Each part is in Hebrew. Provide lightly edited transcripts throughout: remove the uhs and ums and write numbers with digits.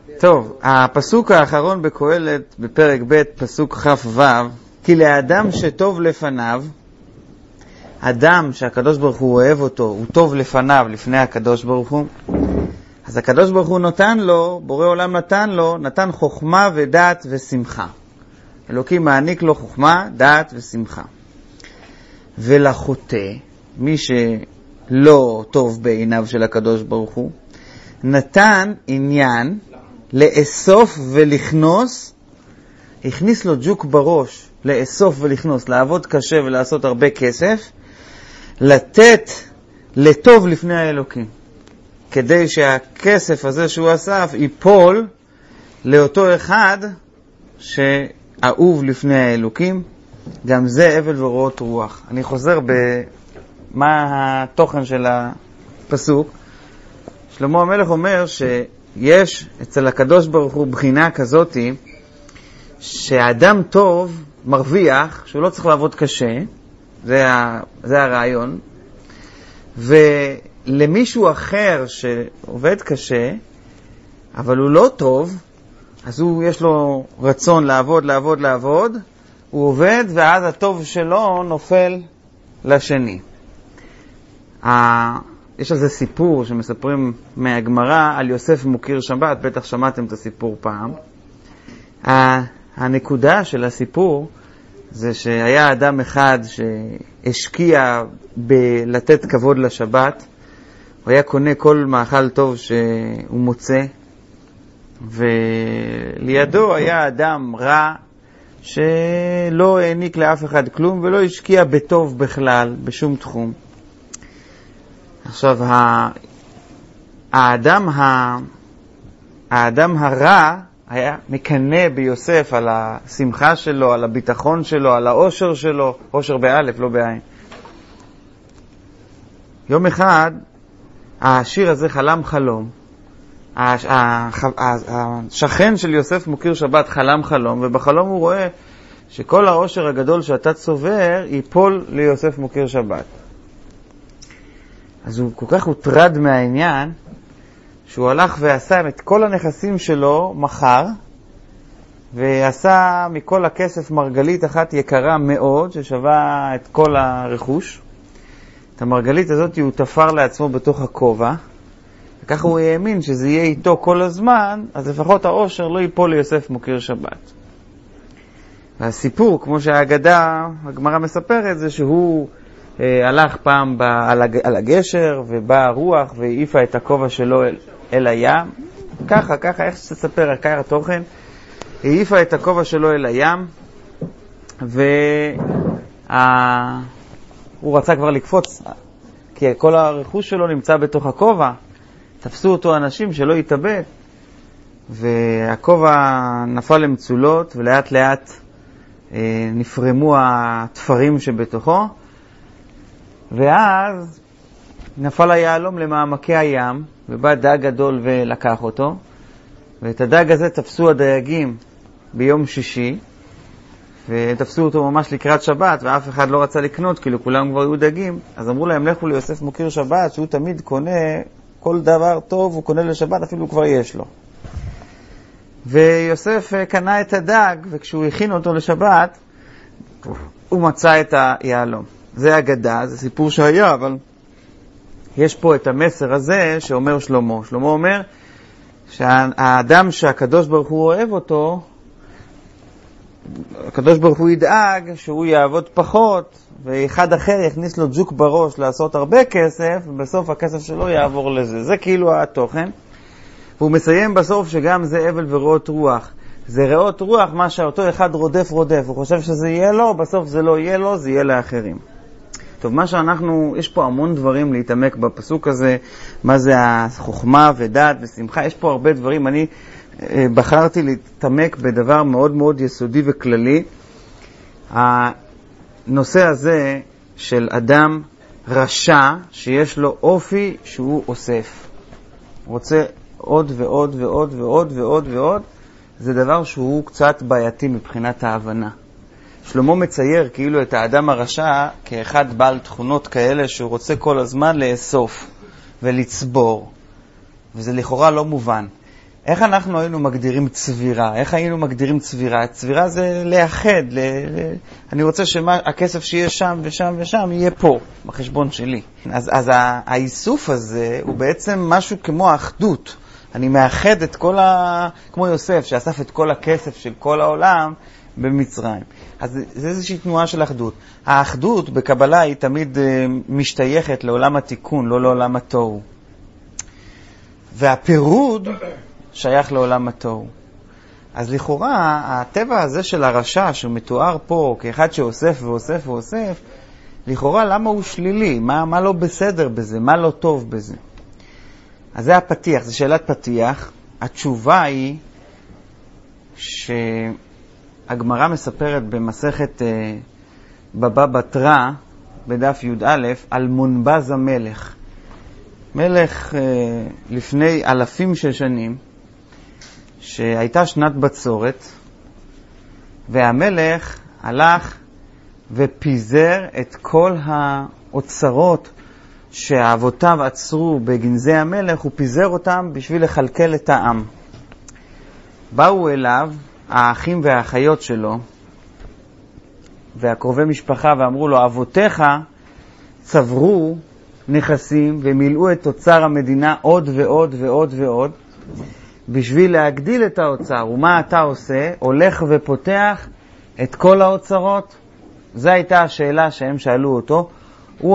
טוב, הפסוק האחרון בקהלת בפרק ב' פסוק כ"ו, כי לאדם שטוב לפניו, אדם שהקדוש ברוך הוא אוהב אותו, הוא טוב לפניו, לפני הקדוש ברוך הוא, אז הקדוש ברוך הוא נתן לו, בורא עולם נתן חוכמה ודעת ושמחה. אלוקים מעניק לו חוכמה, דעת ושמחה. ולחוטא, מי שלא טוב בעיניו של הקדוש ברוך הוא, נתן עניין לאסוף ולכנוס, הכניס לו ג'וק בראש, לאסוף ולכנוס, לעבוד קשה ולעשות הרבה כסף, לתת לטוב לפני האלוקים, כדי שהכסף הזה שהוא אסף ייפול לאותו אחד שאהוב לפני האלוקים. גם זה אבל ורעות רוח. אני חוזר במה התוכן של הפסוק. שלמה המלך אומר שיש אצל הקדוש ברוך הוא בחינה כזאת, שהאדם טוב מרוויח, שהוא לא צריך לעבוד קשה, זה הרעיון, ולמישהו אחר שעובד קשה, אבל הוא לא טוב, אז יש לו רצון לעבוד, הוא עובד, ואז הטוב שלו נופל לשני. יש על זה סיפור שמספרים מהגמרא על יוסף מוקיר שבת, בטח שמעתם את הסיפור פעם. הנקודה של הסיפור זה שהיה אדם אחד שהשקיע בלתת כבוד לשבת, הוא היה קונה כל מאכל טוב שהוא מוצא, ולידו היה אדם רע שלא העניק לאף אחד כלום ולא השקיע בטוב בכלל, בשום תחום. עכשיו, האדם הרע היה מקנא ביוסף על השמחה שלו, על הביטחון שלו, על האושר שלו, אושר באלף, לא בעין. יום אחד, העשיר הזה חלם חלום. השכן של יוסף מוקיר שבת חלם חלום, ובחלום הוא רואה שכל האושר הגדול שאתה צובר ייפול ליוסף מוקיר שבת. אז הוא כל כך הוטרד מהעניין, שהוא הלך ועשה את כל הנכסים שלו מחר, ועשה מכל הכסף מרגלית אחת יקרה מאוד, ששווה את כל הרכוש. את המרגלית הזאת הוא תפר לעצמו בתוך הכובע, וככה הוא האמין שזה יהיה איתו כל הזמן, אז לפחות האושר לא ייפול ליוסף מוקיר שבת. והסיפור, כמו שהאגדה, הגמרא מספרת, זה שהוא הלך פעם על הגשר, ובאה הרוח והעיפה את הכובע שלו אל הים. ככה, איך שתספר, עיקר התוכן. העיפה את הכובע שלו אל הים, והוא רצה כבר לקפוץ, כי כל הרכוש שלו נמצא בתוך הכובע. תפסו אותו אנשים שלא יתאבד, והכובע נפל למצולות, ולאט לאט נפרמו התפרים שבתוכו, ואז נפל היעלום למעמקי הים, ובא דג גדול ולקח אותו, ואת הדג הזה תפסו הדייגים ביום שישי, ותפסו אותו ממש לקראת שבת, ואף אחד לא רצה לקנות, כאילו כולם כבר היו דגים. אז אמרו להם, לכו ליוסף מוקיר שבת, שהוא תמיד קונה כל דבר טוב, הוא קונה לשבת, אפילו כבר יש לו. ויוסף קנה את הדג, וכשהוא הכין אותו לשבת, הוא מצא את היעלום. זה אגדה, זה סיפור שהיה, אבל יש פה את המסר הזה שאומר שלמה. שלמה אומר שהאדם שהקדוש ברוך הוא אוהב אותו, הקדוש ברוך הוא ידאג שהוא יעבוד פחות, ואחד אחר יכניס לו ג'וק בראש לעשות הרבה כסף, ובסוף הכסף שלו יעבור לזה. זה כאילו התוכן. והוא מסיים בסוף שגם זה אבל ורעות רוח. זה רעות רוח, מה שאותו אחד רודף. הוא חושב שזה יהיה לו, בסוף זה לא יהיה לו, זה יהיה לאחרים. טוב, יש פה המון דברים להתעמק בפסוק הזה, מה זה החוכמה ודעת ושמחה, יש פה הרבה דברים. אני בחרתי להתעמק בדבר מאוד מאוד יסודי וכללי. הנושא הזה של אדם רשע שיש לו אופי שהוא אוסף. רוצה עוד ועוד ועוד ועוד ועוד ועוד, זה דבר שהוא קצת בעייתי מבחינת ההבנה. שלמה מצייר כאילו את האדם הרשע כאחד בעל תכונות כאלה שהוא רוצה כל הזמן לאסוף ולצבור, וזה לכאורה לא מובן. איך אנחנו היינו מגדירים צבירה? איך היינו מגדירים צבירה? צבירה זה לאחד. אני רוצה שהכסף שיהיה שם ושם ושם יהיה פה, בחשבון שלי. אז האיסוף הזה הוא בעצם משהו כמו האחדות. אני מאחד את כל כמו יוסף שאסף את כל הכסף של כל העולם במצרים. אז זה איזושהי תנועה של אחדות. האחדות בקבלה היא תמיד משתייכת לעולם התיקון, לא לעולם התוהו. והפירוד שייך לעולם התוהו. אז לכאורה, הטבע הזה של הרשע, שהוא מתואר פה כאחד שאוסף ואוסף ואוסף, לכאורה למה הוא שלילי? מה לא בסדר בזה? מה לא טוב בזה? אז זה הפתיח, זה שאלת פתיח. התשובה היא שהגמרא מספרת במסכת בבא בתרא, בדף י"א, על מונבז המלך. מלך לפני אלפים של שנים, שהייתה שנת בצורת, והמלך הלך ופיזר את כל האוצרות שהאבותיו עצרו בגנזי המלך, הוא פיזר אותם בשביל לחלקל את העם. באו אליו האחים והאחיות שלו, והקרובי משפחה, ואמרו לו, אבותיך צברו נכסים ומילאו את אוצר המדינה עוד ועוד ועוד ועוד, בשביל להגדיל את האוצר. ומה אתה עושה? הולך ופותח את כל האוצרות? זו הייתה השאלה שהם שאלו אותו. הוא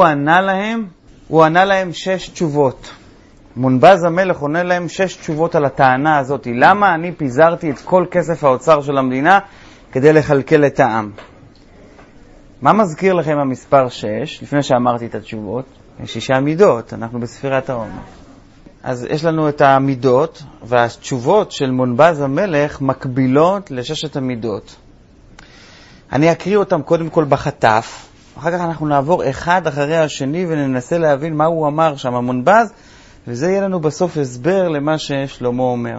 ענה להם 6 תשובות. מונבז המלך עונה להם 6 תשובות על הטענה הזאת. למה אני פיזרתי את כל כסף האוצר של המדינה כדי לחלקל את העם? מה מזכיר לכם המספר 6? לפני שאמרתי את התשובות, יש 6 מידות, אנחנו בספירת העומר. אז יש לנו את המידות, והתשובות של מונבז המלך מקבילות ל6 המידות. אני אקריא אותם קודם כל בחטף, אחר כך אנחנו נעבור אחד אחרי השני וננסה להבין מה הוא אמר שם המונבז, וזה יהיה לנו בסוף הסבר למה ששלמה אומר.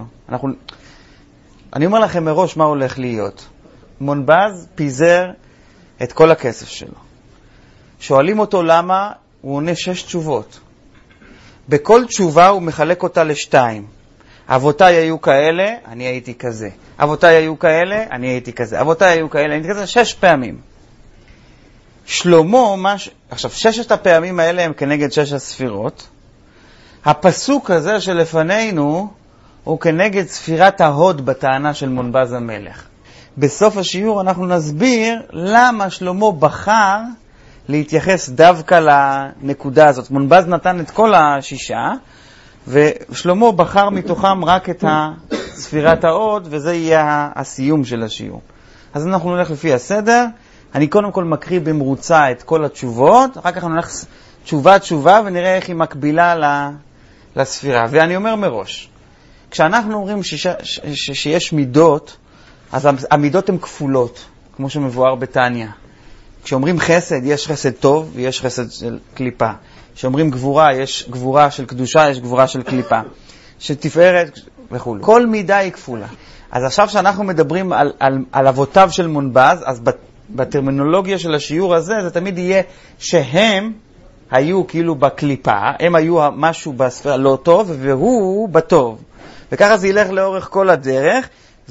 אני אומר לכם מראש מה הולך להיות. מונבז פיזר את כל הכסף שלו. שואלים אותו למה, הוא עונה 6 תשובות. בכל תשובה הוא מחלק אותה ל2. אבותיי היו כאלה, אני הייתי כזה. אבותיי היו כאלה, אני הייתי כזה. אבותיי היו כאלה, אני הייתי כזה 6 פעמים. שלמה, עכשיו 6 הפעמים האלה הם כנגד 6 הספירות. הפסוק הזה שלפנינו הוא כנגד ספירת ההוד בטענה של מונבז המלך. בסוף השיעור אנחנו נסביר למה שלמה בחר להתייחס דווקא לנקודה הזאת. מונבז נתן את כל 6, ושלמה בחר מתוכם רק את ספירת ההוד, וזה יהיה הסיום של השיעור. אז אנחנו נלך לפי הסדר. אני קודם כל מקריא במרוצה את כל התשובות, אחר כך אנחנו נלך תשובה ונראה איך היא מקבילה לספירה. ואני אומר מראש, כשאנחנו אומרים שיש מידות, אז המידות הן כפולות, כמו שמבואר בתניא. כשאומרים חסד, יש חסד טוב ויש חסד של קליפה. כשאומרים גבורה, יש גבורה של קדושה, יש גבורה של קליפה. שתפארת וכו'. כל מידה היא כפולה. אז עכשיו שאנחנו מדברים על אבותיו של מונבז, אז בטרמינולוגיה של השיעור הזה, זה תמיד יהיה שהם היו כאילו בקליפה, הם היו משהו בספירה לא טוב, והוא בטוב. וככה זה ילך לאורך כל הדרך,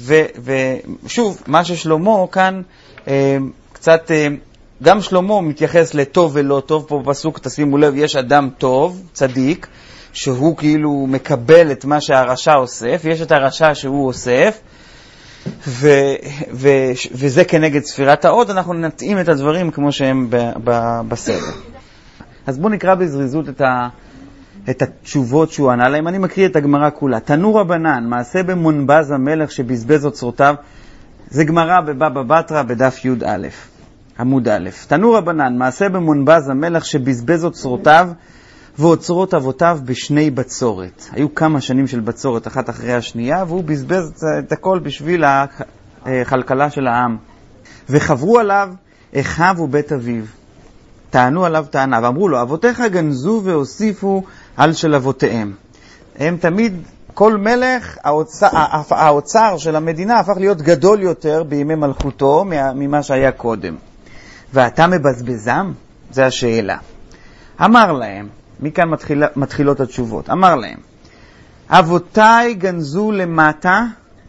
ושוב, מה ששלמה כאן קצת, גם שלמה מתייחס לטוב ולא טוב, פה בפסוק תשימו לב, יש אדם טוב, צדיק, שהוא כאילו מקבל את מה שהרשע אוסף, יש את הרשע שהוא אוסף, וזה כנגד ספירת ההוד, אנחנו נתאים את הדברים כמו שהם בסדר. אז בואו נקרא בזריזות את התשובות שהוא ענה להם. אני מקריא את הגמרא כולה. תנו רבנן, מעשה במונבז המלך שבזבז אוצרותיו, זה גמרא בבבא בתרא בדף י"א, עמוד א'. תנו רבנן, מעשה במונבז המלך שבזבז אוצרותיו ואוצרות אבותיו בשני בצורת. היו כמה שנים של בצורת, אחת אחרי השנייה, והוא בזבז את הכל בשביל הכלכלה של העם. וחברו עליו אחיו ובית אביו. טענו עליו טענה, ואמרו לו, אבותיך גנזו והוסיפו על של אבותיהם. הם תמיד, כל מלך, האוצר של המדינה הפך להיות גדול יותר בימי מלכותו ממה שהיה קודם. ואתה מבזבזם? זו השאלה. אמר להם, מכאן מתחילות התשובות, אמר להם, אבותיי גנזו למטה,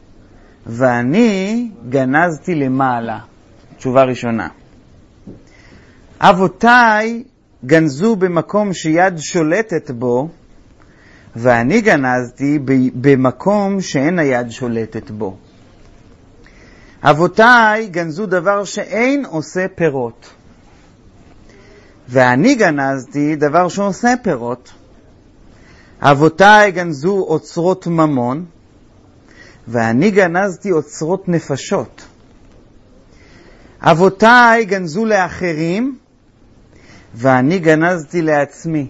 ואני גנזתי למעלה. תשובה ראשונה. אבותיי גנזו במקום שיד שולטת בו, ואני גנזתי במקום שאין היד שולטת בו. אבותיי גנזו דבר שאין עושה פירות, ואני גנזתי דבר שעושה פירות. אבותיי גנזו אוצרות ממון, ואני גנזתי אוצרות נפשות. אבותיי גנזו לאחרים, ואני גנזתי לעצמי.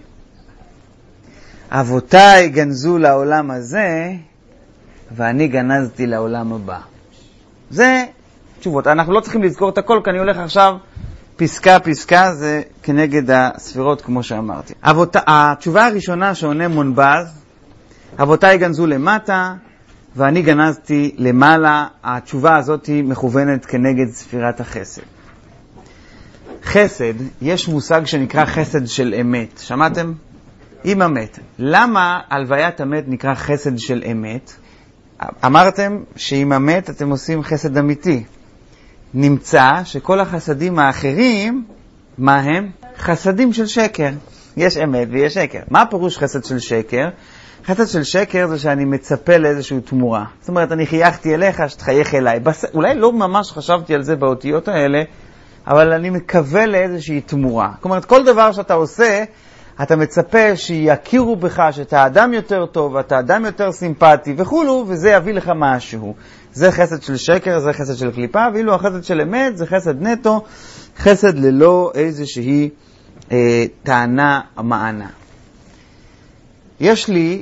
אבותיי גנזו לעולם הזה, ואני גנזתי לעולם הבא. זה תשובות. אנחנו לא צריכים לזכור את הכל, כי אני הולך עכשיו פסקה פסקה, זה כנגד הספירות כמו שאמרתי. התשובה הראשונה שעונה מונבז, אבותיי גנזו למטה, ואני גנזתי למעלה. התשובה הזאת היא מכוונת כנגד ספירת החסד. חסד, יש מושג שנקרא חסד של אמת. שמעתם? עם המת. למה הלוויית המת נקרא חסד של אמת? אמרתם שעם המת אתם עושים חסד אמיתי. נמצא שכל החסדים האחרים, מה הם? חסדים של שקר. יש אמת ויש שקר. מה הפירוש חסד של שקר? חסד של שקר זה שאני מצפה לאיזושהי תמורה. זאת אומרת, אני חייכתי אליך שתחייך אליי. אולי לא ממש חשבתי על זה באותיות האלה, אבל אני מקווה לאיזושהי תמורה. זאת אומרת, כל דבר שאתה עושה, אתה מצפה שיכירו בך שאתה אדם יותר טוב, אתה אדם יותר סימפטי וכולו, וזה יביא לך משהו. זה חסד של שקר, זה חסד של קליפה, ואילו החסד של אמת זה חסד נטו, חסד ללא איזושהי טענה מענה. יש לי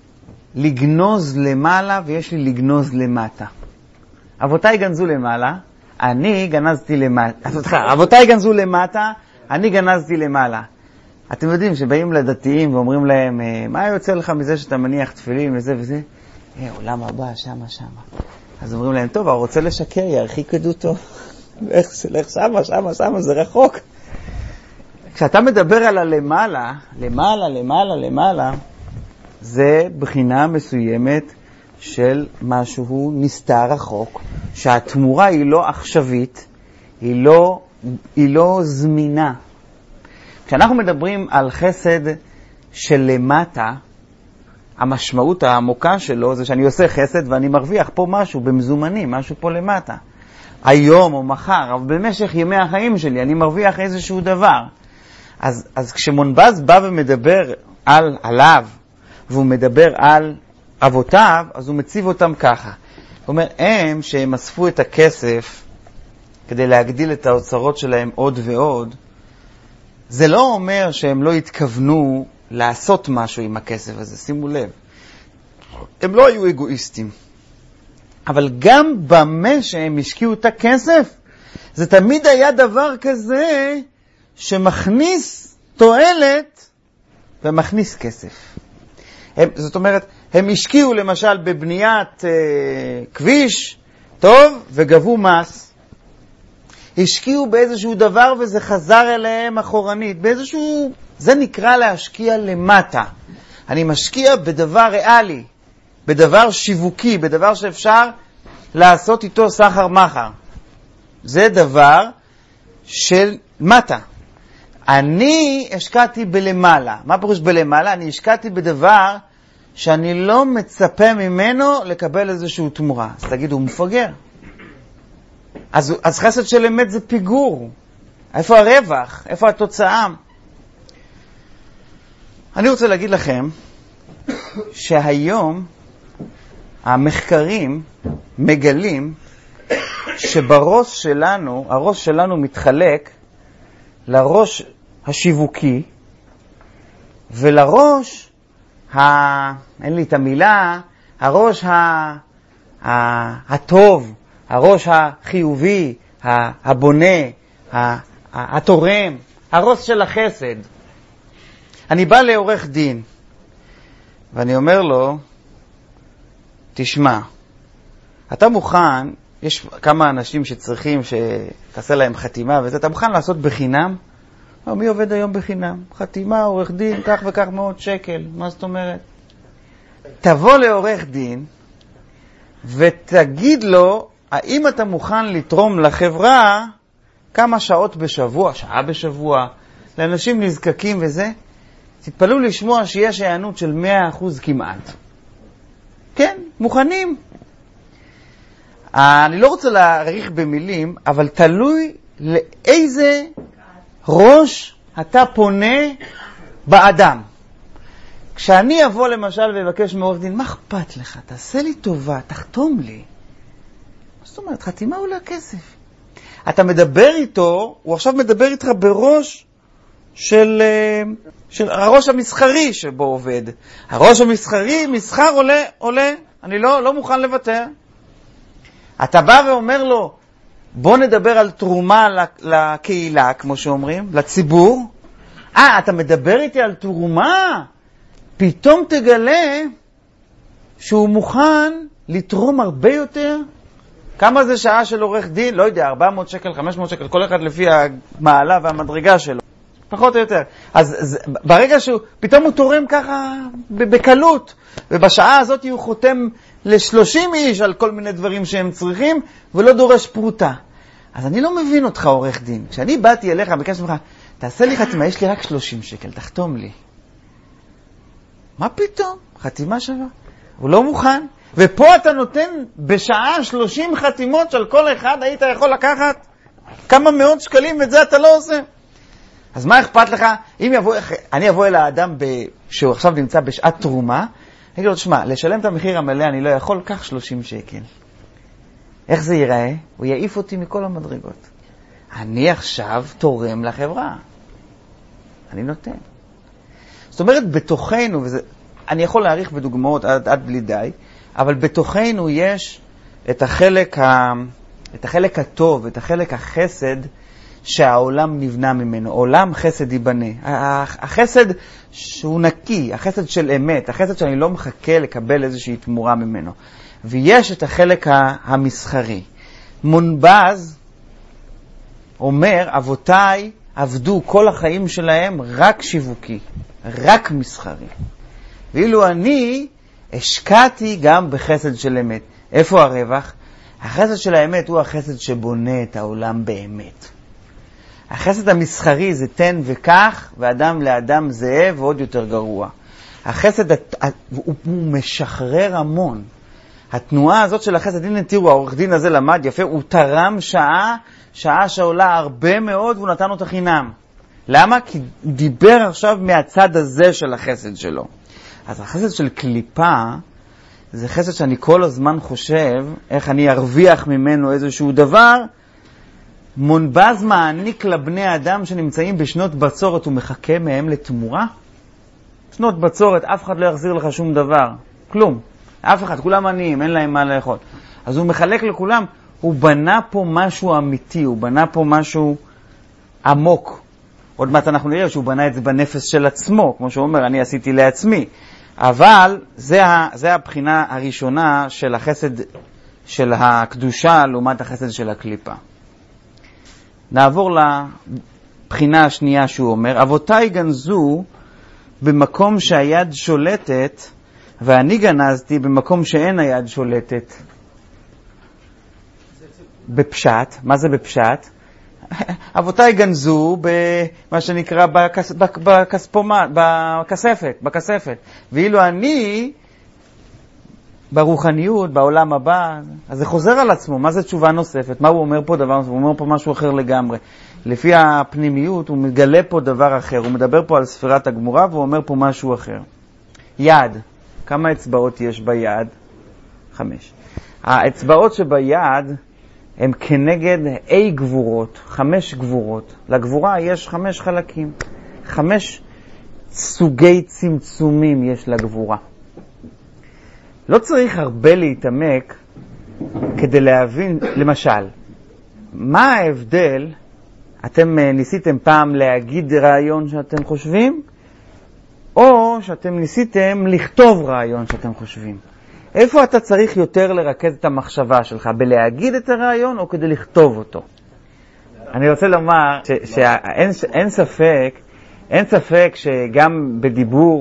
לגנוז למעלה ויש לי לגנוז למטה. אבותיי גנזו למעלה, אני גנזתי למטה. אבותיי גנזו למטה, אני גנזתי למעלה. אתם יודעים שבאים לדתיים ואומרים להם, מה יוצא לך מזה שאתה מניח תפילין וזה וזה? עולם הבא, שמה. אז אומרים להם, טוב, הוא רוצה לשקר, ירחיק עדותו. לך שמה, זה רחוק. כשאתה מדבר על הלמעלה, למעלה, זה בחינה מסוימת של משהו נסתר רחוק, שהתמורה היא לא עכשווית, היא לא זמינה. כשאנחנו מדברים על חסד של למטה, המשמעות העמוקה שלו זה שאני עושה חסד ואני מרוויח פה משהו במזומנים, משהו פה למטה. היום או מחר, אבל במשך ימי החיים שלי אני מרוויח איזשהו דבר. אז כשמונבז בא ומדבר עליו, והוא מדבר על אבותיו, אז הוא מציב אותם ככה. הוא אומר, שהם אספו את הכסף כדי להגדיל את האוצרות שלהם עוד ועוד, זה לא אומר שהם לא התכוונו לעשות משהו עם הכסף הזה, שימו לב. הם לא היו אגואיסטים. אבל גם במה שהם השקיעו את הכסף, זה תמיד היה דבר כזה שמכניס תועלת ומכניס כסף. זאת אומרת, הם השקיעו למשל בבניית כביש טוב וגבו מס. השקיעו באיזשהו דבר וזה חזר אליהם אחורנית. זה נקרא להשקיע למטה. אני משקיע בדבר ריאלי, בדבר שיווקי, בדבר שאפשר לעשות איתו סחר מחר. זה דבר של מטה. אני השקעתי בלמעלה. מה פירוש בלמעלה? אני השקעתי בדבר שאני לא מצפה ממנו לקבל איזשהו תמורה. אז תגידו, הוא מפגר. אז חסד של אמת זה פיגור. איפה הרווח? איפה התוצאה? אני רוצה להגיד לכם שהיום המחקרים מגלים שבראש שלנו, הראש שלנו מתחלק לראש השיווקי ולראש, אין לי את המילה, הראש הטוב, הראש החיובי, הבונה, התורם, הראש של החסד. אני בא לעורך דין ואני אומר לו, תשמע, אתה מוכן, יש כמה אנשים שצריכים שתעשה להם חתימה וזה, אתה מוכן לעשות בחינם? מי עובד היום בחינם? חתימה, עורך דין, כך וכך מאות שקל. מה זאת אומרת? תבוא לעורך דין ותגיד לו, האם אתה מוכן לתרום לחברה כמה שעות בשבוע, שעה בשבוע, לאנשים נזקקים וזה? תתפלאו לשמוע שיש הענות של 100% כמעט. כן, מוכנים. אני לא רוצה להעריך במילים, אבל תלוי לאיזה ראש אתה פונה באדם. כשאני אבוא למשל ויבקש מעורך דין, מה אכפת לך? תעשה לי טובה, תחתום לי. זאת אומרת, חתימה עולה כסף. אתה מדבר איתו, הוא עכשיו מדבר איתך בראש של הראש המסחרי שבו עובד. הראש המסחרי, מסחר עולה, אני לא מוכן לוותר. אתה בא ואומר לו, בוא נדבר על תרומה לקהילה, כמו שאומרים, לציבור. אתה מדבר איתי על תרומה? פתאום תגלה שהוא מוכן לתרום הרבה יותר. כמה זה שעה של עורך דין? לא יודע, 400 שקל, 500 שקל, כל אחד לפי המעלה והמדרגה שלו. פחות או יותר. אז ברגע שהוא, פתאום הוא תורם ככה בקלות, ובשעה הזאת הוא חותם ל30 איש על כל מיני דברים שהם צריכים, ולא דורש פרוטה. אז אני לא מבין אותך, עורך דין. כשאני באתי אליך, ביקשתי ממך, תעשה לי חתימה, יש לי רק 30 שקל, תחתום לי. מה פתאום? חתימה שווה. הוא לא מוכן. ופה אתה נותן בשעה 30 חתימות של כל אחד, היית יכול לקחת כמה מאות שקלים, ואת זה אתה לא עושה. אז מה אכפת לך? אני אבוא אל האדם שהוא עכשיו נמצא בשעת תרומה, אני אגיד לו, תשמע, לשלם את המחיר המלא אני לא יכול, כך 30 שקל. איך זה ייראה? הוא יעיף אותי מכל המדרגות. אני עכשיו תורם לחברה. אני נותן. זאת אומרת, בתוכנו, אני יכול להעריך בדוגמאות עד בלי די, אבל בתוכנו יש את החלק הטוב, את החלק החסד שהעולם נבנה ממנו. עולם חסד ייבנה. החסד שהוא נקי, החסד של אמת, החסד שאני לא מחכה לקבל איזושהי תמורה ממנו. ויש את החלק המסחרי. מונבז אומר, אבותיי עבדו כל החיים שלהם רק שיווקי, רק מסחרי. ואילו אני השקעתי גם בחסד של אמת. איפה הרווח? החסד של האמת הוא החסד שבונה את העולם באמת. החסד המסחרי זה תן וכך, ואדם לאדם זאב ועוד יותר גרוע. החסד הוא משחרר המון. התנועה הזאת של החסד, הנה תראו, העורך דין הזה למד יפה, הוא תרם שעה שעולה הרבה מאוד, והוא נתן אותה חינם. למה? כי הוא דיבר עכשיו מהצד הזה של החסד שלו. אז החסד של קליפה, זה חסד שאני כל הזמן חושב, איך אני ארוויח ממנו איזשהו דבר. מונבז מעניק לבני אדם שנמצאים בשנות בצורת, הוא מחכה מהם לתמורה. שנות בצורת, אף אחד לא יחזיר לך שום דבר, כלום. אף אחד, כולם עניים, אין להם מה לאכול. אז הוא מחלק לכולם, הוא בנה פה משהו אמיתי, הוא בנה פה משהו עמוק. עוד מעט אנחנו נראה שהוא בנה את זה בנפש של עצמו, כמו שהוא אומר, אני עשיתי לעצמי. אבל זה הבחינה הראשונה של החסד של הקדושה לעומת החסד של הקליפה. נעבור לבחינה השנייה שהוא אומר, אבותיי גנזו במקום שהיד שולטת, ואני גנזתי במקום שאין היד שולטת. בפשט, מה זה בפשט? אבותיי גנזו במה שנקרא בכספת. ואילו אני ברוחניות, בעולם הבא, אז זה חוזר על עצמו. מה זה תשובה נוספת? מה הוא אומר פה דבר נוסף? הוא אומר פה משהו אחר לגמרי. לפי הפנימיות הוא מגלה פה דבר אחר. הוא מדבר פה על ספירת הגמורה והוא אומר פה משהו אחר. יד. כמה אצבעות יש ביד? 5. האצבעות שביד הם כנגד גבורות, 5 גבורות. לגבורה יש 5 חלקים. 5 סוגי צמצומים יש לגבורה. לא צריך הרבה להתעמק כדי להבין, למשל, מה ההבדל, אתם ניסיתם פעם להגיד רעיון שאתם חושבים, או שאתם ניסיתם לכתוב רעיון שאתם חושבים. איפה אתה צריך יותר לרכז את המחשבה שלך? בלהגיד את הרעיון או כדי לכתוב אותו? אני רוצה לומר שאין ספק שגם בדיבור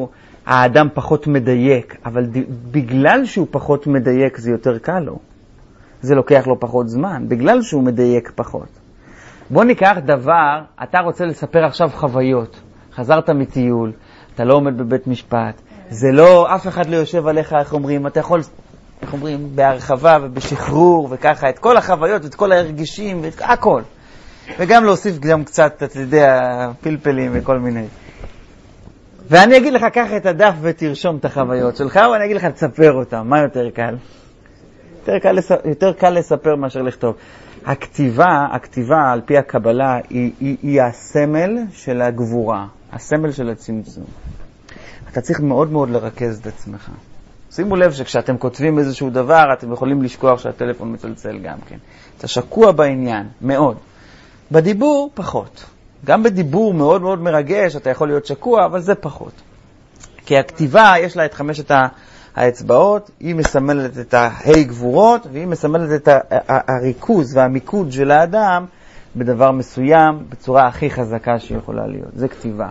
האדם פחות מדייק, אבל בגלל שהוא פחות מדייק זה יותר קל לו. זה לוקח לו פחות זמן, בגלל שהוא מדייק פחות. בוא ניקח דבר, אתה רוצה לספר עכשיו חוויות. חזרת מטיול, אתה לא עומד בבית משפט, זה לא, אף אחד לא יושב עליך, איך אומרים, אתה יכול, איך אומרים, בהרחבה ובשחרור וככה, את כל החוויות, את כל ההרגישים, ואת הכל. וגם להוסיף גם קצת, אתה יודע, פלפלים וכל מיני. ואני אגיד לך, קח את הדף ותרשום את החוויות שלך, ואני אגיד לך, תספר אותם. מה יותר קל? יותר קל לספר מאשר לכתוב. הכתיבה על פי הקבלה היא הסמל של הגבורה, הסמל של הצמצום. אתה צריך מאוד מאוד לרכז את עצמך. שימו לב שכשאתם כותבים איזשהו דבר, אתם יכולים לשכוח שהטלפון מצלצל גם כן. אתה שקוע בעניין, מאוד. בדיבור, פחות. גם בדיבור מאוד מאוד מרגש, אתה יכול להיות שקוע, אבל זה פחות. כי הכתיבה, יש לה את 5 האצבעות, היא מסמלת את ההי גבורות, והיא מסמלת את הריכוז והמיקוד של האדם בדבר מסוים, בצורה הכי חזקה שיכולה להיות. זה כתיבה.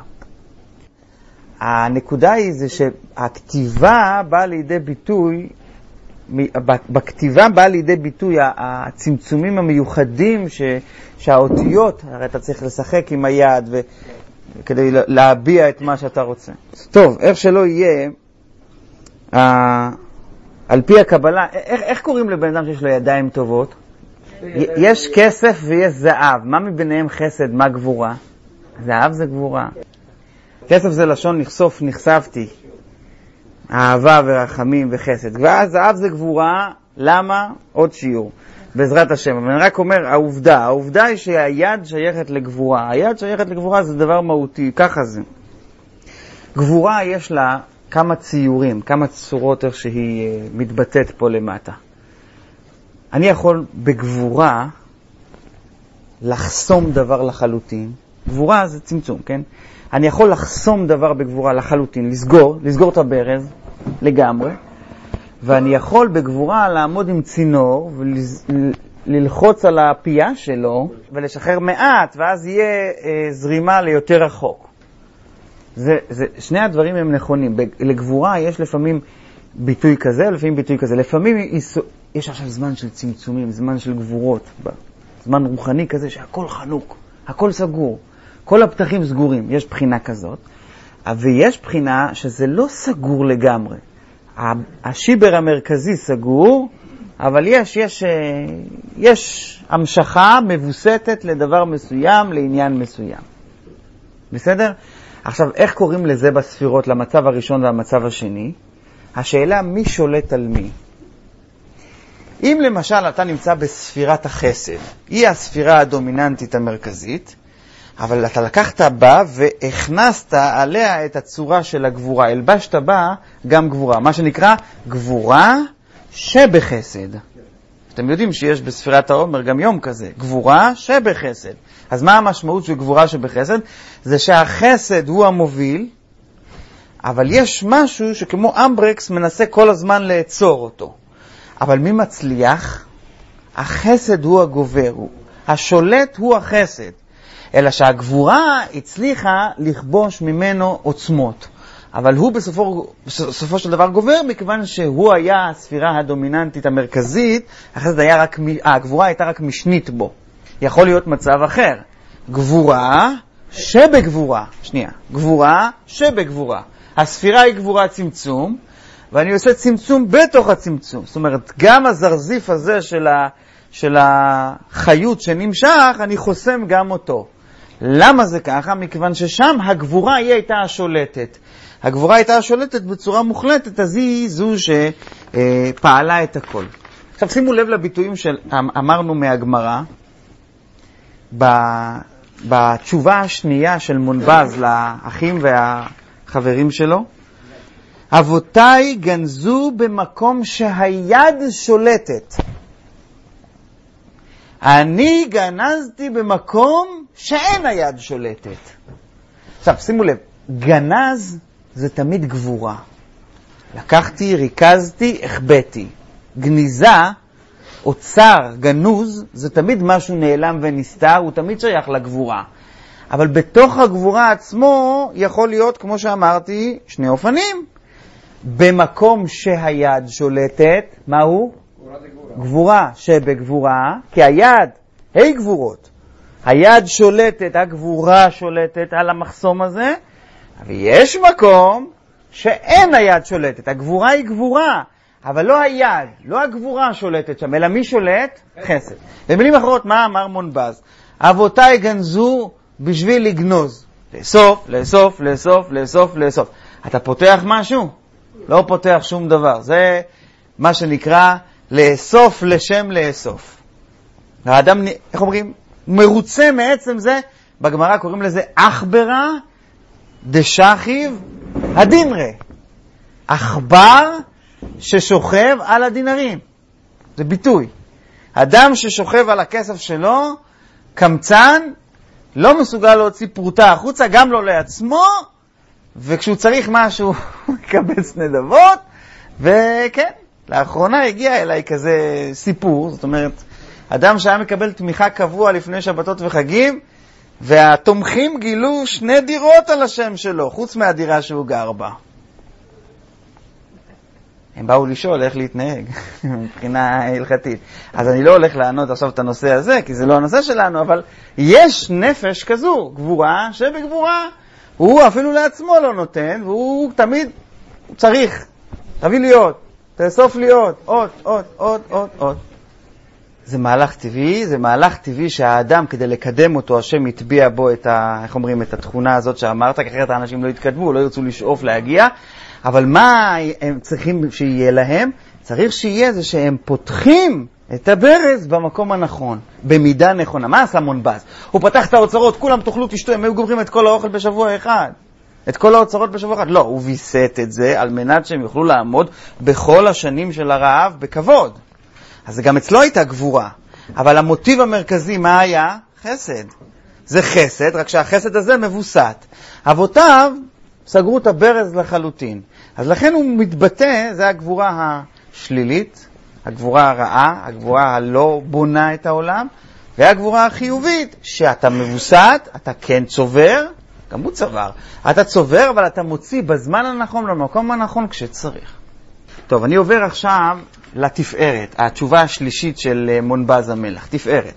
הנקודה היא זה שהכתיבה באה לידי ביטוי, בכתיבה באה לידי ביטוי הצמצומים המיוחדים שהאותיות, הרי אתה צריך לשחק עם היד כדי להביע את מה שאתה רוצה. טוב, איך שלא יהיה, על פי הקבלה, איך קוראים לבן אדם שיש לו ידיים טובות? יש כסף ויש זהב. מה מביניהם חסד, מה גבורה? זהב זה גבורה. כסף זה לשון נחשוף, נחשפתי. אהבה ורחמים וחסד. ואז זהב זה גבורה, למה? עוד שיעור. בעזרת השם. אבל אני רק אומר, העובדה היא שהיד שייכת לגבורה. היד שייכת לגבורה זה דבר מהותי, ככה זה. גבורה יש לה כמה ציורים, כמה צורות איך שהיא מתבטאת פה למטה. אני יכול בגבורה לחסום דבר לחלוטין. גבורה זה צמצום, כן? אני יכול לחסום דבר בגבורה לחלוטין, לסגור את הברז לגמרי, ואני יכול בגבורה לעמוד עם צינור וללחוץ על הפייה שלו ולשחרר מעט, ואז יהיה זרימה ליותר רחוק. שני הדברים הם נכונים. לגבורה יש לפעמים ביטוי כזה, לפעמים ביטוי כזה. לפעמים יש עכשיו זמן של צמצומים, זמן של גבורות, זמן רוחני כזה שהכל חנוק, הכל סגור, כל הפתחים סגורים. יש בחינה כזאת, ויש בחינה שזה לא סגור לגמרי. השיבר המרכזי סגור, אבל יש המשכה מבוסתת לדבר מסוים, לעניין מסוים. בסדר? עכשיו, איך קוראים לזה בספירות, למצב הראשון והמצב השני? השאלה, מי שולט על מי? אם למשל אתה נמצא בספירת החסד, היא הספירה הדומיננטית המרכזית, אבל אתה לקחת בה והכנסת עליה את הצורה של הגבורה, אלבשת בה גם גבורה, מה שנקרא גבורה שבחסד. אתם יודעים שיש בספירת העומר גם יום כזה, גבורה שבחסד. אז מה המשמעות של גבורה שבחסד? זה שהחסד הוא המוביל, אבל יש משהו שכמו אמברקס מנסה כל הזמן לעצור אותו. אבל מי מצליח? החסד הוא הגובר, השולט הוא החסד. אלא שהגבורה הצליחה לכבוש ממנו עוצמות. אבל הוא בסופו של דבר גובר, מכיוון שהוא היה הספירה הדומיננטית המרכזית, הגבורה הייתה רק משנית בו. יכול להיות מצב אחר. גבורה שבגבורה. גבורה שבגבורה. הספירה היא גבורה צמצום, ואני עושה צמצום בתוך הצמצום. זאת אומרת, גם הזרזיף הזה של החיות שנמשך, אני חוסם גם אותו. למה זה ככה? מכיוון ששם הגבורה היא הייתה השולטת. הגבורה הייתה השולטת בצורה מוחלטת, אז היא זו שפעלה את הכל. עכשיו שימו לב לביטויים שאמרנו מהגמרא, בתשובה השנייה של מונבז לאחים והחברים שלו, אבותיי גנזו במקום שהיד שולטת. אני גנזתי במקום שאין היד שולטת. עכשיו, שימו לב, גנז זה תמיד גבורה. לקחתי, ריכזתי, החבאתי. גניזה, אוצר, גנוז, זה תמיד משהו נעלם ונסתר, הוא תמיד שייך לגבורה. אבל בתוך הגבורה עצמו יכול להיות, כמו שאמרתי, שני אופנים. במקום שהיד שולטת, מהו? גבורה שבגבורה, כי היד, גבורות. היד שולטת, הגבורה שולטת על המחסום הזה, אבל יש מקום שאין היד שולטת. הגבורה היא גבורה, אבל לא היד, לא הגבורה שולטת שם, אלא מי שולט? חסד. במילים אחרות, מה אמר מונבז? אבותיי גנזו בשביל לגנוז. לאסוף, לאסוף, לאסוף, לאסוף, לאסוף. אתה פותח משהו? לא פותח שום דבר. זה מה שנקרא לאסוף לשם לאסוף. האדם, איך אומרים? מרוצה מעצם זה, בגמרא קוראים לזה אחברה דשכיב הדינרה. עכבר ששוכב על הדינרים. זה ביטוי. אדם ששוכב על הכסף שלו, קמצן, לא מסוגל להוציא פרוטה החוצה, גם לא לעצמו, וכשהוא צריך משהו, הוא יקבץ נדבות, וכן, לאחרונה הגיע אליי כזה סיפור, זאת אומרת, אדם שהיה מקבל תמיכה קבוע לפני שבתות וחגים, והתומכים גילו 2 דירות על השם שלו, חוץ מהדירה שהוא גר בה. הם באו לשאול איך להתנהג מבחינה הלכתית. אז אני לא הולך לענות עכשיו את הנושא הזה, כי זה לא הנושא שלנו, אבל יש נפש כזו, גבורה שבגבורה. הוא אפילו לעצמו לא נותן, והוא תמיד צריך. תביא להיות, תאסוף להיות, עוד. זה מהלך טבעי, זה מהלך טבעי שהאדם כדי לקדם אותו, השם יטביע בו את את התכונה הזאת שאמרת, כי אחרת האנשים לא יתקדמו, לא ירצו לשאוף להגיע. אבל מה הם צריכים שיהיה להם? צריך שיהיה זה שהם פותחים את הברז במקום הנכון, במידה נכונה. מה עשה מונבז? הוא פתח את האוצרות, כולם תאכלו, תשתו, הם היו גומרים את כל האוכל בשבוע אחד. את כל האוצרות בשבוע אחד. לא, הוא ויסת את זה על מנת שהם יוכלו לעמוד בכל השנים של הרעב בכבוד. אז גם אצלו הייתה גבורה. אבל המוטיב המרכזי, מה היה? חסד. זה חסד, רק שהחסד הזה מבוסת. אבותיו סגרו את הברז לחלוטין. אז לכן הוא מתבטא, זה הגבורה השלילית, הגבורה הרעה, הגבורה הלא בונה את העולם, והגבורה החיובית, שאתה מבוסת, אתה כן צובר, גם הוא צובר. אתה צובר, אבל אתה מוציא בזמן הנכון, למקום הנכון, כשצריך. טוב, אני עובר עכשיו לתפארת, התשובה השלישית של מונבז המלך, תפארת.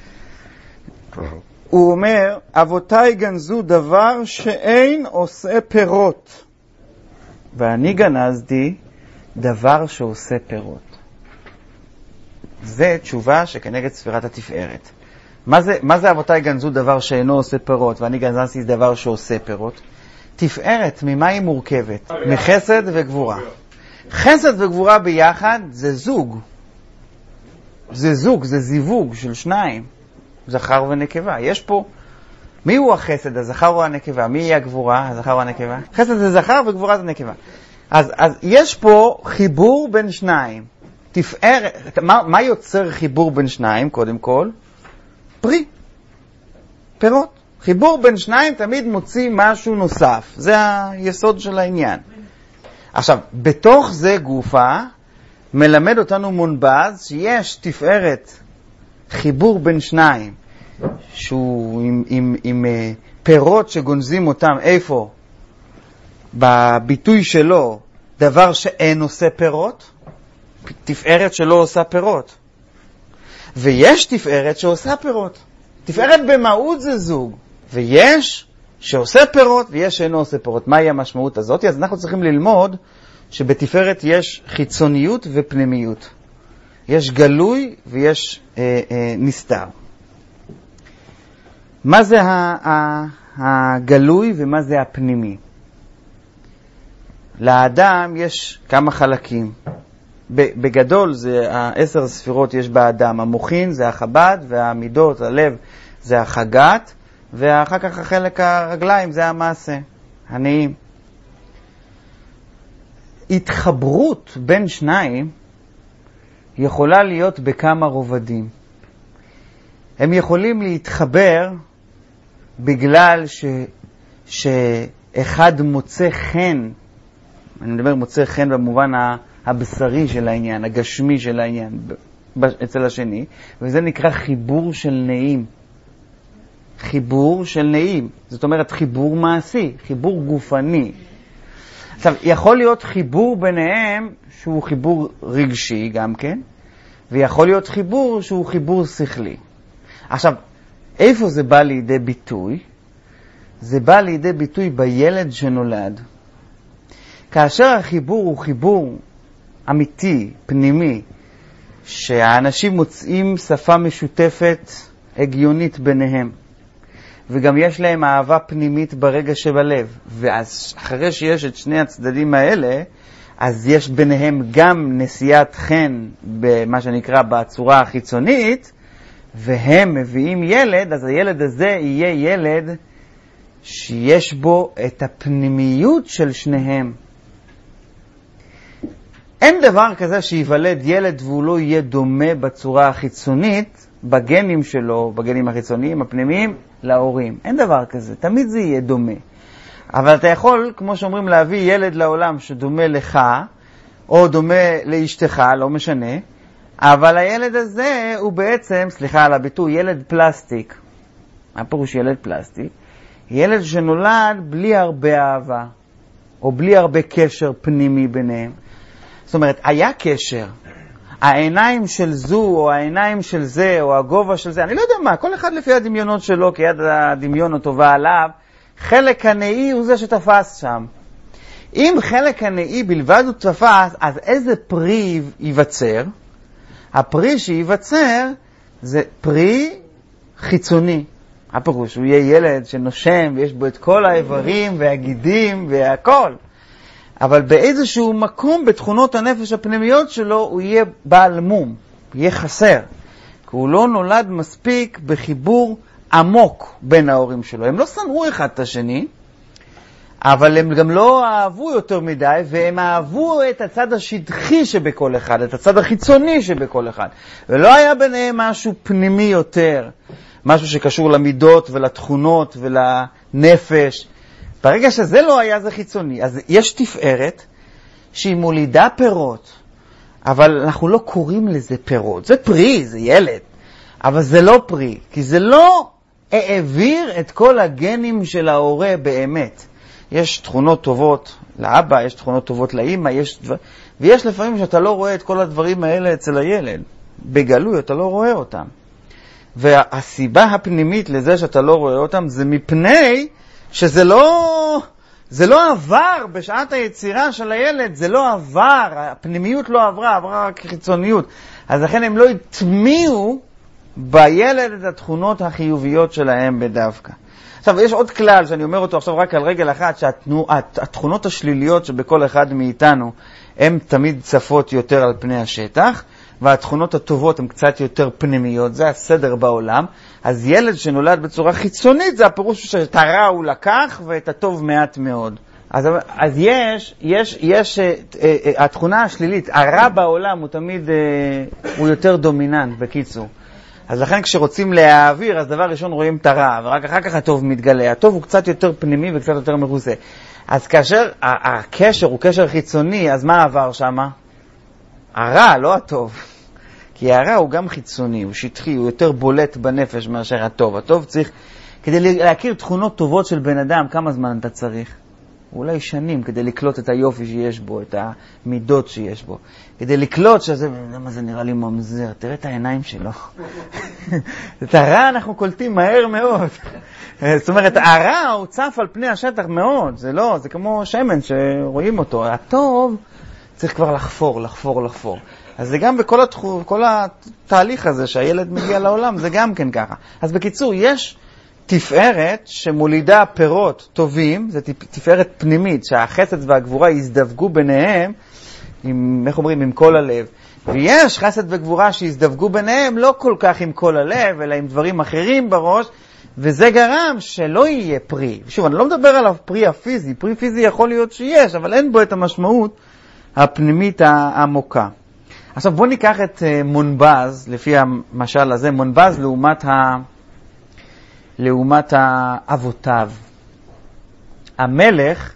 הוא אומר, אבותיי גנזו דבר שאין עושה פירות, ואני גנזתי דבר שעושה פירות. זה תשובה שכנגד ספירת התפארת. מה זה אבותיי גנזו דבר שאינו עושה פירות, ואני גנזתי דבר שעושה פירות? תפארת, ממה היא מורכבת? מחסד וגבורה. חסד וגבורה ביחד זה זוג. זה זוג, זה זיווג של 2. זכר ונקבה. יש פה, מי הוא החסד, הזכר או הנקבה? מי היא הגבורה, הזכר או הנקבה? חסד זה זכר וגבורה זה נקבה. אז יש פה חיבור בין 2. תפארת, מה יוצר חיבור בין 2? קודם כל, פרי, פירות. חיבור בין 2 תמיד מוציא משהו נוסף. זה היסוד של העניין. עכשיו, בתוך זה גופה, מלמד אותנו מונבז שיש תפארת, חיבור בין 2, שהוא עם פירות שגונזים אותם, איפה? בביטוי שלו, דבר שאין עושה פירות, תפארת שלא עושה פירות. ויש תפארת שעושה פירות. תפארת במהות זה זוג. ויש שעושה פירות ויש שאינו עושה פירות. מהי המשמעות הזאת? אז אנחנו צריכים ללמוד שבתפארת יש חיצוניות ופנימיות. יש גלוי ויש נסתר. מה זה הגלוי ומה זה הפנימי? לאדם יש כמה חלקים. בגדול זה 10 ספירות יש באדם. המוחין זה החב"ד, והמידות, הלב זה החגת, ואחר כך החלק הרגליים זה המעשה, הנעים. התחברות בין 2 יכולה להיות בכמה רובדים. הם יכולים להתחבר בגלל שאחד מוצא חן, אני מדבר מוצא חן במובן הבשרי של העניין, הגשמי של העניין אצל השני, וזה נקרא חיבור של נעים. חיבור של נעים. זאת אומרת, חיבור מעשי, חיבור גופני. עכשיו, יכול להיות חיבור ביניהם שהוא חיבור רגשי גם כן, ויכול להיות חיבור שהוא חיבור שכלי. עכשיו, איפה זה בא לידי ביטוי? זה בא לידי ביטוי בילד שנולד. כאשר החיבור הוא חיבור אמיתי, פנימי, שהאנשים מוצאים שפה משותפת הגיונית ביניהם, וגם יש להם אהבה פנימית ברגע שבלב, ואז אחרי שיש את שני הצדדים האלה, אז יש ביניהם גם נשיאת חן במה שנקרא בצורה החיצונית, והם מביאים ילד, אז הילד הזה יהיה ילד שיש בו את הפנימיות של שניהם. אין דבר כזה שיוולד ילד והוא לא יהיה דומה בצורה החיצונית, בגנים שלו, בגנים החיצוניים, הפנימיים, להורים. אין דבר כזה, תמיד זה יהיה דומה. אבל אתה יכול, כמו שאומרים, להביא ילד לעולם שדומה לך, או דומה לאשתך, לא משנה, אבל הילד הזה הוא בעצם, סליחה על הביטוי, ילד פלסטיק. מה פירוש ילד פלסטיק? ילד שנולד בלי הרבה אהבה, או בלי הרבה קשר פנימי ביניהם. זאת אומרת, היה קשר. העיניים של זו, או העיניים של זה, או הגובה של זה, אני לא יודע מה, כל אחד לפי הדמיונות שלו, כי יד הדמיון הוא טובה עליו, חלק הנאי הוא זה שתפס שם. אם חלק הנאי בלבד הוא תפס, אז איזה פרי ייווצר? הפרי שייווצר זה פרי חיצוני. הפירוש, הוא יהיה ילד שנושם ויש בו את כל האיברים והגידים והכל. אבל באיזשהו מקום בתכונות הנפש הפנימיות שלו הוא יהיה בעל מום, יהיה חסר. כי הוא לא נולד מספיק בחיבור עמוק בין ההורים שלו. הם לא שנאו אחד את השני, אבל הם גם לא אהבו יותר מדי, והם אהבו את הצד השטחי שבכל אחד, את הצד החיצוני שבכל אחד. ולא היה ביניהם משהו פנימי יותר, משהו שקשור למידות ולתכונות ולנפש. ברגע שזה לא היה, זה חיצוני. אז יש תפארת שהיא מולידה פירות, אבל אנחנו לא קוראים לזה פירות. זה פרי, זה ילד, אבל זה לא פרי, כי זה לא העביר את כל הגנים של ההורה באמת. יש תכונות טובות לאבא, יש תכונות טובות לאמא, ויש לפעמים שאתה לא רואה את כל הדברים האלה אצל הילד. בגלוי אתה לא רואה אותם. והסיבה הפנימית לזה שאתה לא רואה אותם זה מפני שזה לא עבר בשעת היצירה של הילד, זה לא עבר, הפנימיות לא עברה, עברה רק חיצוניות. אז לכן הם לא התמיעו בילד את התכונות החיוביות שלהם בדווקא. עכשיו, יש עוד כלל שאני אומר אותו עכשיו רק על רגל אחת, שהתכונות השליליות שבכל אחד מאיתנו הן תמיד צפות יותר על פני השטח, והתכונות הטובות הן קצת יותר פנימיות, זה הסדר בעולם. אז ילד שנולד בצורה חיצונית, זה הפירוש שאת הרע הוא לקח ואת הטוב מעט מאוד. אז יש התכונה השלילית, הרע בעולם הוא תמיד, הוא יותר דומיננט בקיצור. אז לכן כשרוצים להעביר, אז דבר ראשון רואים את הרע, ורק אחר כך הטוב מתגלה. הטוב הוא קצת יותר פנימי וקצת יותר מרוסה. אז כאשר הקשר הוא קשר חיצוני, אז מה עבר שם? הרע, לא הטוב. כי הרע הוא גם חיצוני, הוא שטחי, הוא יותר בולט בנפש מאשר הטוב. הטוב צריך, כדי להכיר תכונות טובות של בן אדם, כמה זמן אתה צריך? אולי שנים, כדי לקלוט את היופי שיש בו, את המידות שיש בו. כדי לקלוט שזה, למה זה נראה לי ממזר, תראה את העיניים שלו. את הרע אנחנו קולטים מהר מאוד. זאת אומרת, הרע הוא צף על פני השטח מאוד, זה לא, זה כמו שמן שרואים אותו. הטוב צריך כבר לחפור. אז זה גם בכל כל התהליך הזה שהילד מגיע לעולם, זה גם כן ככה. אז בקיצור, יש תפארת שמולידה פירות טובים, זה תפארת פנימית, שהחסד והגבורה יזדווגו ביניהם, איך אומרים, עם כל הלב. ויש חסד וגבורה שיזדווגו ביניהם לא כל כך עם כל הלב, אלא עם דברים אחרים בראש, וזה גרם שלא יהיה פרי. שוב, אני לא מדבר על הפרי הפיזי, פרי פיזי יכול להיות שיש, אבל אין בו את המשמעות הפנימית העמוקה. עכשיו בוא ניקח את מונבז, לפי המשל הזה, מונבז לעומת אבותיו. המלך,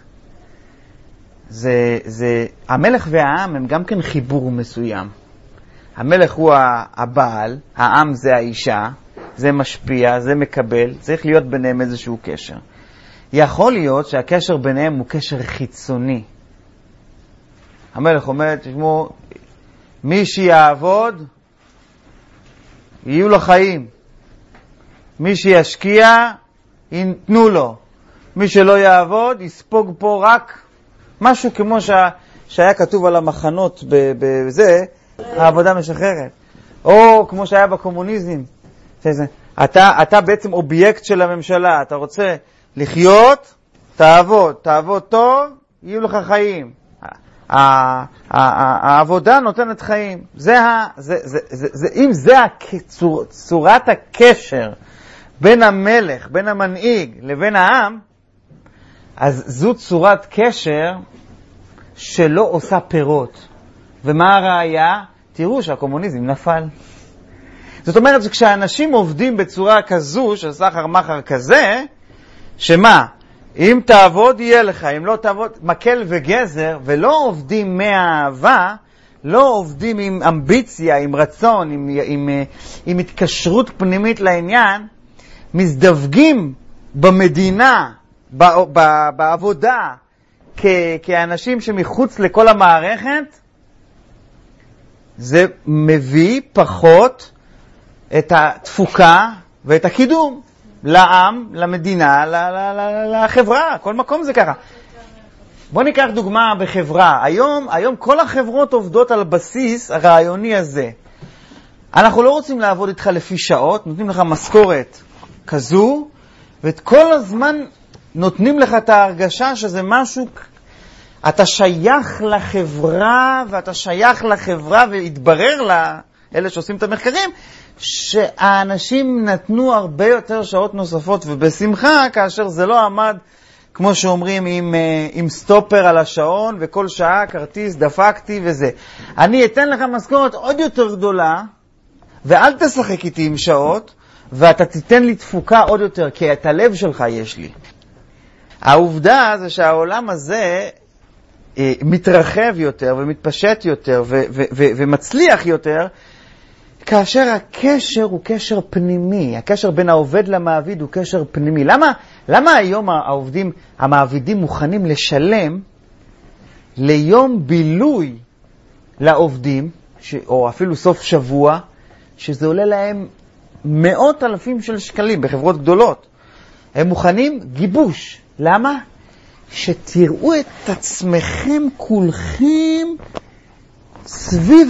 המלך והעם הם גם כן חיבור מסוים. המלך הוא הבעל, העם זה האישה, זה משפיע, זה מקבל, צריך להיות ביניהם איזשהו קשר. יכול להיות שהקשר ביניהם הוא קשר חיצוני. המלך אומר, תשמעו, מי שיעבוד, יהיו לו חיים. מי שישקיע, ייתנו לו. מי שלא יעבוד, יספוג פה רק משהו כמו שהיה כתוב על המחנות בזה, העבודה משחררת. או כמו שהיה בקומוניזם. אתה בעצם אובייקט של הממשלה, אתה רוצה לחיות, תעבוד טוב, יהיו לך חיים. העבודה נותנת חיים. אם זה צורת הקשר בין המלך, בין המנהיג לבין העם, אז זו צורת קשר שלא עושה פירות. ומה הראיה? תראו שהקומוניזם נפל. זאת אומרת שכשאנשים עובדים בצורה כזו, של סחר מחר כזה, שמה? אם תעבוד יהיה לך, אם לא תעבוד, מקל וגזר, ולא עובדים מהאהבה, לא עובדים עם אמביציה, עם רצון, עם התקשרות פנימית לעניין, מזדווגים במדינה, בעבודה, כאנשים שמחוץ לכל המערכת, זה מביא פחות את התפוקה ואת הקידום לעם, למדינה, לחברה. כל מקום זה ככה. בוא ניקח דוגמה בחברה. היום כל החברות עובדות על בסיס הרעיוני הזה. אנחנו לא רוצים לעבוד איתך לפי שעות, נותנים לך משכורת כזו, ואת כל הזמן נותנים לך את ההרגשה שזה משהו, אתה שייך לחברה, ואתה שייך לחברה, והתברר לאלה שעושים את המחקרים, שהאנשים נתנו הרבה יותר שעות נוספות ובשמחה, כאשר זה לא עמד, כמו שאומרים, עם סטופר על השעון, וכל שעה כרטיס דפקתי וזה. אני אתן לך משכורת עוד יותר גדולה, ואל תשחק איתי עם שעות, ואתה תיתן לי תפוקה עוד יותר, כי את הלב שלך יש לי. העובדה זה שהעולם הזה מתרחב יותר ומתפשט יותר ומצליח יותר, כאשר הקשר הוא קשר פנימי. הקשר בין העובד למעביד הוא קשר פנימי. למה היום המעבידים מוכנים לשלם ליום בילוי לעובדים, או אפילו סוף שבוע, שזה עולה להם מאות אלפים של שקלים בחברות גדולות? הם מוכנים גיבוש. למה? שתראו את עצמכם כולכם סביב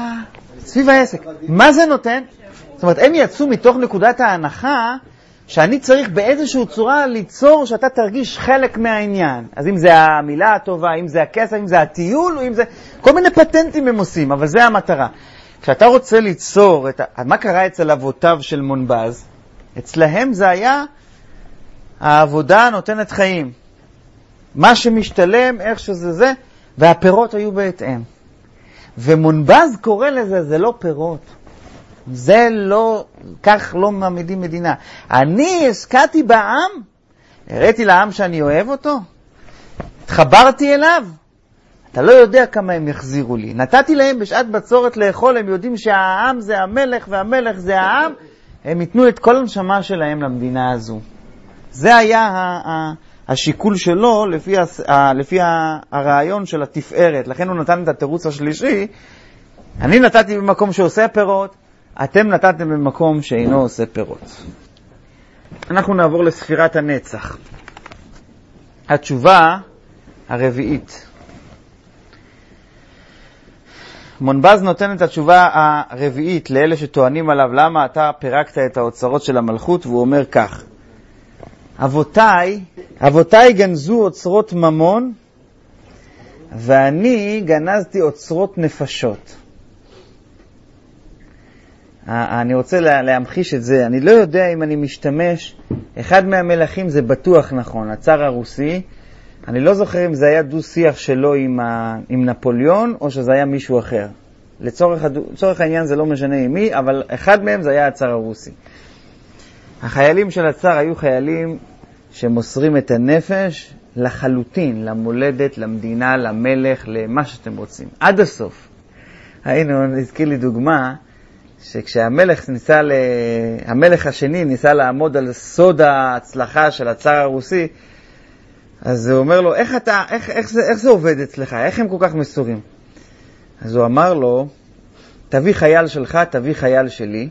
העסק. מה זה נותן? זאת אומרת, הם יצאו מתוך נקודת ההנחה שאני צריך באיזושהי צורה ליצור שאתה תרגיש חלק מהעניין. אז אם זה המילה הטובה, אם זה הכסף, אם זה הטיול, או אם זה כל מיני פטנטים הם עושים, אבל זה המטרה. כשאתה רוצה ליצור מה קרה אצל אבותיו של מונבז? אצלהם זה היה העבודה נותנת חיים. מה שמשתלם, איך שזה זה, והפירות היו בהתאם. ומונבז קורא לזה, זה לא פירות. זה לא, כך לא מעמידים מדינה. אני השקעתי בעם, הראיתי לעם שאני אוהב אותו, התחברתי אליו, אתה לא יודע כמה הם יחזירו לי. נתתי להם בשעת בצורת לאכול, הם יודעים שהעם זה המלך והמלך זה העם, הם ייתנו את כל הנשמה שלהם למדינה הזו. זה היה השיקול שלו לפי הרעיון של התפארת. לכן הוא נתן את התירוץ השלישי. אני נתתי במקום שעושה פירות, אתם נתתם במקום שאינו עושה פירות. אנחנו נעבור לספירת הנצח. התשובה הרביעית. מונבז נותן את התשובה הרביעית לאלה שטוענים עליו למה אתה פירקת את האוצרות של המלכות, והוא אומר כך: אבותיי גנזו אוצרות ממון, ואני גנזתי אוצרות נפשות. אני רוצה להמחיש את זה. אני לא יודע אם אני משתמש, אחד מהמלכים זה בטוח נכון, הצאר הרוסי. אני לא זוכר אם זה היה דו שיח שלו עם נפוליאון, או שזה היה מישהו אחר. לצורך העניין זה לא משנה עם מי, אבל אחד מהם זה היה הצאר הרוסי. החיילים של הצאר היו חיילים שמוסרים את הנפש לחלוטין, למולדת, למדינה, למלך, למה שאתם רוצים. עד הסוף. היינו, הזכיר לי דוגמה, שכשהמלך המלך השני ניסה לעמוד על סוד ההצלחה של הצאר הרוסי, אז הוא אומר לו, איך זה עובד אצלך? איך הם כל כך מסורים? אז הוא אמר לו, תביא חייל שלך, תביא חייל שלי.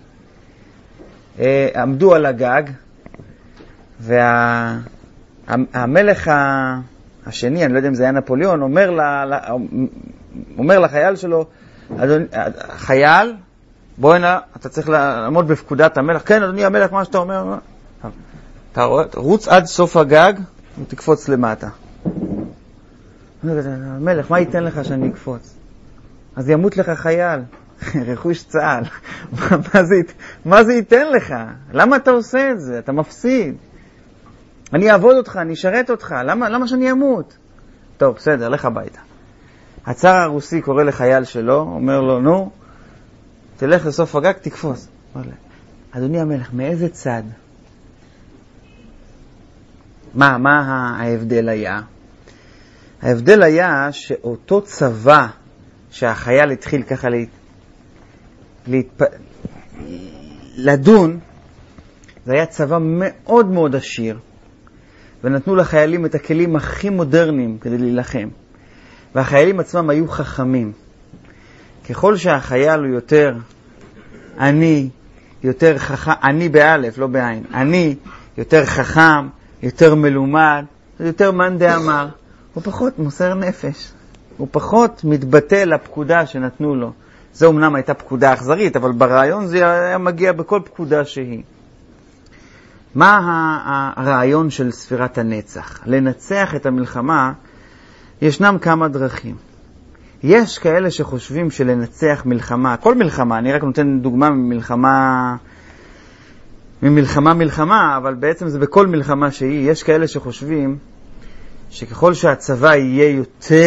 עמדו על הגג, והמלך השני, אני לא יודע אם זה היה נפוליאון, אומר לחייל שלו, חייל, בוא הנה, אתה צריך לעמוד בפקודת המלך. כן, אדוני המלך, מה שאתה אומר. אתה רוץ עד סוף הגג ותקפוץ למטה. המלך, מה ייתן לך שאני אקפוץ? אז ימות לך חייל, רכוש צה"ל. מה זה ייתן לך? למה אתה עושה את זה? אתה מפסיד. אני אעבוד אותך, אני אשרת אותך. למה שאני אמות? טוב, בסדר, לך הביתה. הצאר הרוסי קורא לחייל שלו, אומר לו, נו, תלך לסוף הגג, תקפוץ. אדוני המלך, מאיזה צד? מה ההבדל היה? ההבדל היה שאותו צבא שהחייל התחיל ככה לדון, זה היה צבא מאוד מאוד עשיר, ונתנו לחיילים את הכלים הכי מודרניים כדי להילחם. והחיילים עצמם היו חכמים. ככל שהחייל הוא יותר עני, יותר חכם, עני באלף, לא בעין, עני, יותר חכם, יותר מלומד, יותר מאן דאמר, הוא פחות מוסר נפש. הוא פחות מתבטא לפקודה שנתנו לו. זה אומנם הייתה פקודה אכזרית, אבל ברעיון זה היה מגיע בכל פקודה שהיא. מה הרעיון של ספירת הנצח? לנצח את המלחמה ישנם כמה דרכים. יש כאלה שחושבים שלנצח מלחמה, כל מלחמה, אני רק נותן דוגמה ממלחמה, אבל בעצם זה בכל מלחמה שהיא, יש כאלה שחושבים שככל שהצבא יהיה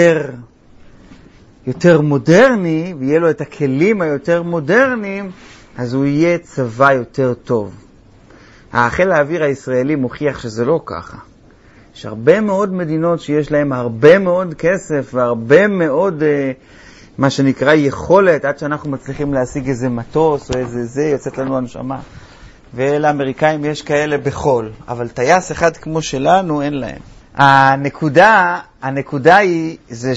יותר מודרני, ויהיה לו את הכלים היותר מודרניים, אז הוא יהיה צבא יותר טוב. החיל האוויר הישראלי מוכיח שזה לא ככה. יש הרבה מאוד מדינות שיש להם הרבה מאוד כסף והרבה מאוד מה שנקרא יכולת, עד שאנחנו מצליחים להשיג איזה מטוס או איזה זה, יוצאת לנו הנשמה. ולאמריקאים יש כאלה אבל טייס אחד כמו שלנו אין להם. הנקודה היא זה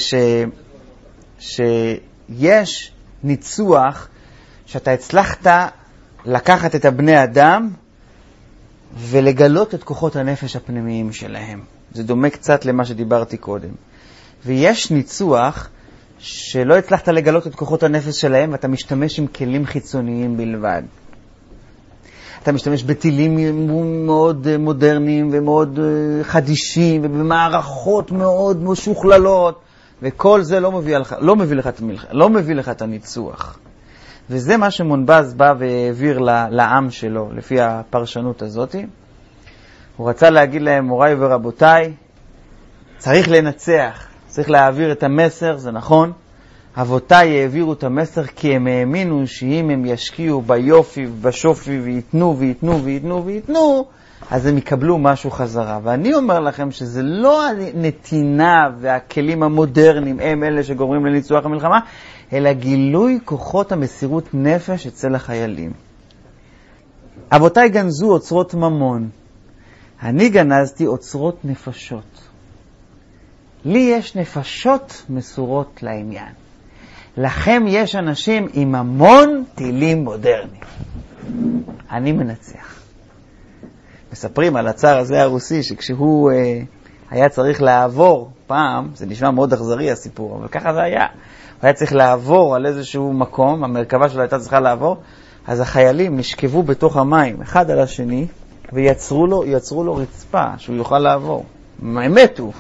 שיש ניצוח שאתה הצלחת לקחת את הבני אדם ולגלות את כוחות הנפש הפנימיים שלהם. זה דומה קצת למה שדיברתי קודם. ויש ניצוח שלא הצלחת לגלות את כוחות הנפש שלהם, ואתה משתמש עם כלים חיצוניים בלבד. אתה משתמש בטילים מאוד מודרניים ומאוד חדישים, ובמערכות מאוד משוכללות, וכל זה לא מביא לך את הניצוח. וזה מה שמונבז בא והעביר לעם שלו, לפי הפרשנות הזאת. הוא רצה להגיד להם, מוריי ורבותיי, צריך לנצח, צריך להעביר את המסר, זה נכון. אבותיי העבירו את המסר כי הם האמינו שאם הם ישקיעו ביופי ובשופי ויתנו ויתנו ויתנו ויתנו, אז הם יקבלו משהו חזרה. ואני אומר לכם שזה לא הנתינה והכלים המודרניים הם אלה שגורמים לניצוח המלחמה, אלא גילוי כוחות המסירות נפש אצל החיילים. אבותיי גנזו אוצרות ממון, אני גנזתי אוצרות נפשות. לי יש נפשות מסורות לעניין. לכם יש אנשים עם המון טילים מודרניים. אני מנצח. מספרים על הצאר הזה הרוסי, שכשהוא היה צריך לעבור פעם, זה נשמע מאוד אכזרי הסיפור, אבל ככה זה היה. הוא היה צריך לעבור על איזשהו מקום, המרכבה שלו הייתה צריכה לעבור, אז החיילים נשכבו בתוך המים, אחד על השני, ויצרו לו רצפה שהוא יוכל לעבור. הם מתו.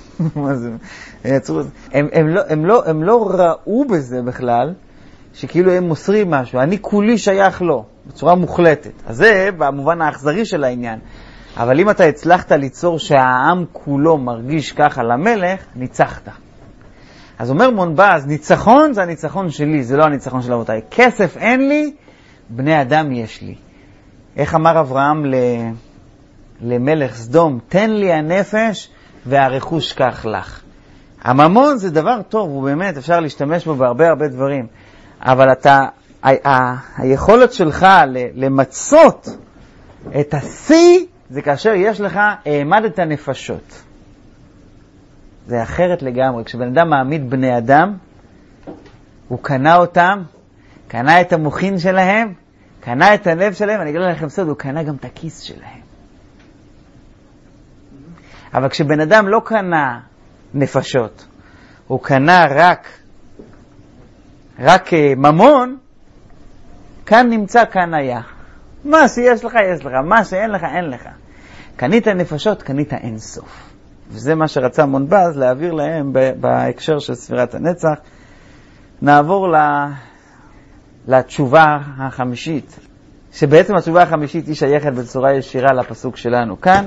הם לא ראו בזה בכלל, שכאילו הם מוסרים משהו. אני כולי שייך לו, בצורה מוחלטת. אז זה במובן האכזרי של העניין. אבל אם אתה הצלחת ליצור שהעם כולו מרגיש ככה למלך, ניצחת. אז אומר מונבז, ניצחון זה הניצחון שלי, זה לא הניצחון של אבותיי. כסף אין לי, בני אדם יש לי. איך אמר אברהם למלך סדום, תן לי הנפש והרכוש כך לך. הממון זה דבר טוב, ובאמת אפשר להשתמש בו בהרבה דברים. אבל היכולת שלך למצות את השיא, זה כאשר יש לך העמדת נפשות. זה אחרת לגמרי. כשבן אדם מעמיד בני אדם, הוא קנה אותם, קנה את המוחין שלהם, קנה את הלב שלהם, אני אגלה לכם סוד, הוא קנה גם את הכיס שלהם. אבל כשבן אדם לא קנה נפשות, הוא קנה רק ממון, כאן נמצא, כאן היה. מה שיש לך, יש לך. מה שאין לך, אין לך. קנית נפשות, קנית אין סוף. וזה מה שרצה מונבז להעביר להם בהקשר של ספירת הנצח. נעבור לתשובה החמישית, שבעצם התשובה החמישית היא שייכת בצורה ישירה לפסוק שלנו כאן.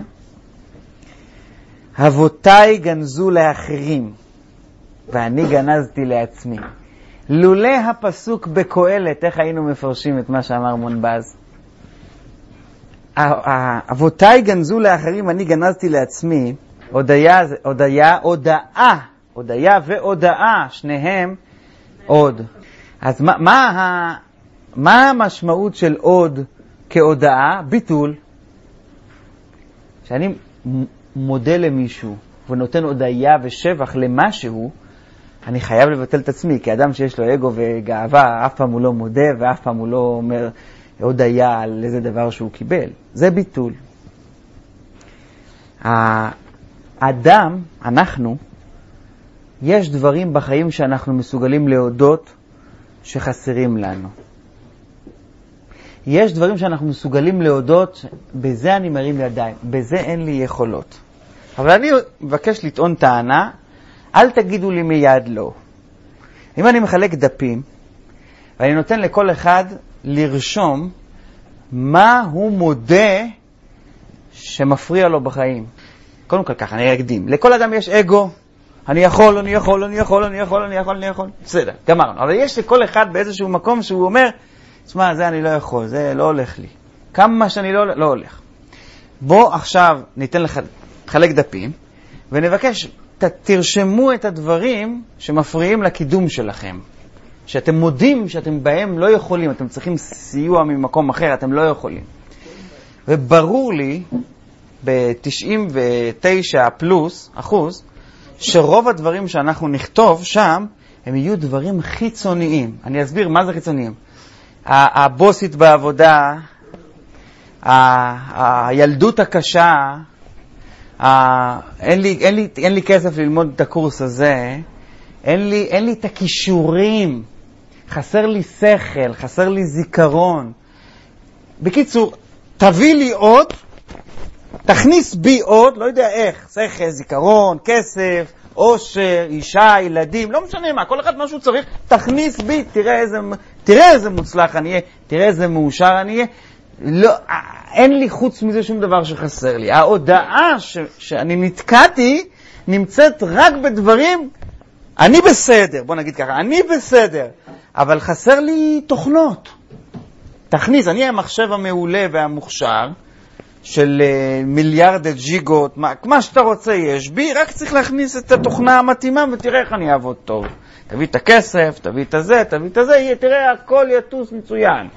אבותיי גנזו לאחרים, ואני גנזתי לעצמי. לולא הפסוק בקהלת, איך היינו מפרשים את מה שאמר מונבז? אבותיי גנזו לאחרים, אני גנזתי לעצמי. הודיה והודאה, שניהם עוד. אז מה המשמעות של עוד כהודאה? ביטול. שאני מודה למישהו ונותן הודיה ושבח למשהו, אני חייב לבטל את עצמי, כי אדם שיש לו אגו וגאווה, אף פעם הוא לא מודה ואף פעם הוא לא אומר הודיה על איזה דבר שהוא קיבל. זה ביטול. האדם, אנחנו, יש דברים בחיים שאנחנו מסוגלים להודות שחסרים לנו. יש דברים שאנחנו מסוגלים להודות, בזה אני מרים ידיים, בזה אין לי יכולות. אבל אני מבקש לטעון טענה, אל תגידו לי מיד לא. אם אני מחלק דפים, ואני נותן לכל אחד לרשום מה הוא מודה שמפריע לו בחיים. קודם כל ככה, אני אקדים. לכל אדם יש אגו. אני יכול. בסדר, גמרנו. אבל יש לכל אחד באיזשהו מקום שהוא אומר, תשמע, זה אני לא יכול, זה לא הולך לי. כמה שאני לא הולך. בוא עכשיו ניתן לך, חלק דפים, ונבקש, תרשמו את הדברים שמפריעים לקידום שלכם. שאתם מודים שאתם בהם לא יכולים, אתם צריכים סיוע ממקום אחר, אתם לא יכולים. וברור לי, ב-99+%, שרוב הדברים שאנחנו נכתוב שם, הם יהיו דברים חיצוניים. אני אסביר מה זה חיצוניים. הבוסית בעבודה, הילדות הקשה, אין לי כסף ללמוד את הקורס הזה, אין לי את הכישורים, חסר לי שכל, חסר לי זיכרון. בקיצור, תביא לי עוד, תכניס בי עוד, לא יודע איך, שכל, זיכרון, כסף, עושר, אישה, ילדים, לא משנה מה, כל אחד משהו צריך, תכניס בי, תראה איזה מוצלח אני אהיה, תראה איזה מאושר אני אהיה. לא, אין לי חוץ מזה שום דבר שחסר לי. ההודעה שאני נתקעתי נמצאת רק בדברים, אני בסדר, בוא נגיד ככה, אני בסדר, אבל חסר לי תוכנות. תכניס, אני המחשב המעולה והמוכשר, של מיליארד ג'יגות, מה שאתה רוצה יש בי, רק צריך להכניס את התוכנה המתאימה ותראה איך אני אעבוד טוב. תביא את הכסף, תביא את הזה, תראה הכל יטוס מצוין.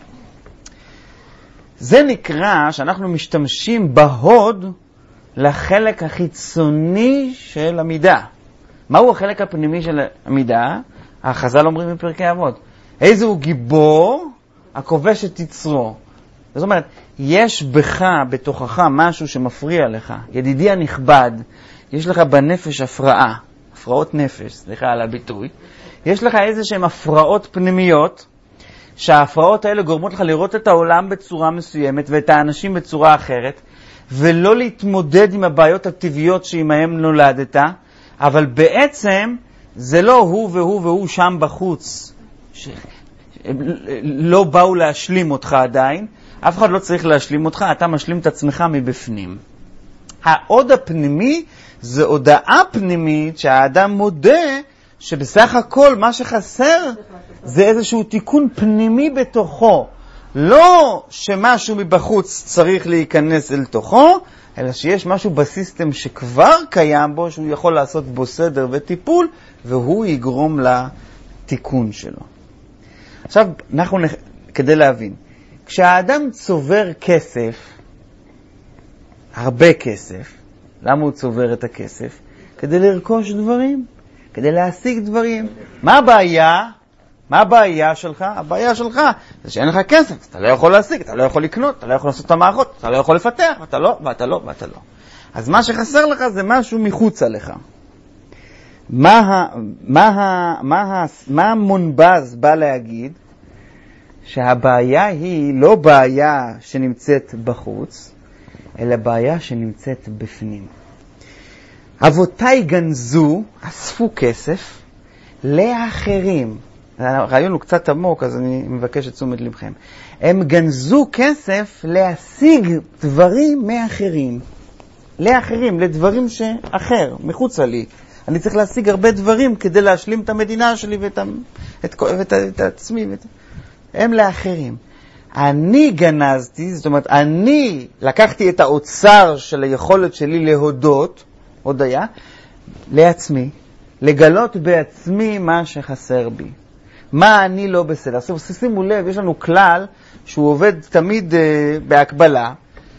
זה נקרא שאנחנו משתמשים בהוד לחלק החיצוני של המידה. מהו החלק הפנימי של המידה? החז"ל אומרים בפרקי אבות. איזה הוא גיבור הכובש את יצרו. זאת אומרת, יש בך, בתוכך, משהו שמפריע לך. ידידי הנכבד, יש לך בנפש הפרעות נפש, סליחה על הביטוי. יש לך איזה שהן הפרעות פנימיות, שההפרעות האלה גורמות לך לראות את העולם בצורה מסוימת ואת האנשים בצורה אחרת, ולא להתמודד עם הבעיות הטבעיות שעימהם נולדת, אבל בעצם זה לא הוא והוא שם בחוץ, לא באו להשלים אותך עדיין, אף אחד לא צריך להשלים אותך, אתה משלים את עצמך מבפנים. העוד הפנימי זה הודעה פנימית שהאדם מודה שבסך הכל מה שחסר זה איזשהו תיקון פנימי בתוכו. לא שמשהו מבחוץ צריך להיכנס אל תוכו, אלא שיש משהו בסיסטם שכבר קיים בו, שהוא יכול לעשות בו סדר וטיפול, והוא יגרום לתיקון שלו. עכשיו, אנחנו כדי להבין. כשהאדם צובר כסף, הרבה כסף, למה הוא צובר את הכסף? כדי לרכוש דברים, כדי להשיג דברים. מה הבעיה? מה הבעיה שלך? הבעיה שלך זה שאין לך כסף, אתה לא יכול להשיג, אתה לא יכול לקנות, אתה לא יכול לעשות את המערכות, אתה לא יכול לפתח, ואתה לא, ואתה לא, ואתה לא. אז מה שחסר לך זה משהו מחוץ עליך. מה המונבז בא להגיד? שהבעיה היא לא בעיה שנמצאת בחוץ, אלא בעיה שנמצאת בפנים. אבותיי גנזו, אספו כסף לאחרים. הרעיון הוא קצת עמוק, אז אני מבקש את תשומת לבכם. הם גנזו כסף להשיג דברים מאחרים. לאחרים, לדברים שאחר, מחוץ לי. אני צריך להשיג הרבה דברים כדי להשלים את המדינה שלי ואת עצמי. הם לאחרים. אני גנזתי, זאת אומרת, אני לקחתי את האוצר של היכולת שלי להודות, הודיה, לעצמי, לגלות בעצמי מה שחסר בי. מה אני לא בסדר. עכשיו, שימו לב, יש לנו כלל שהוא עובד תמיד בהקבלה,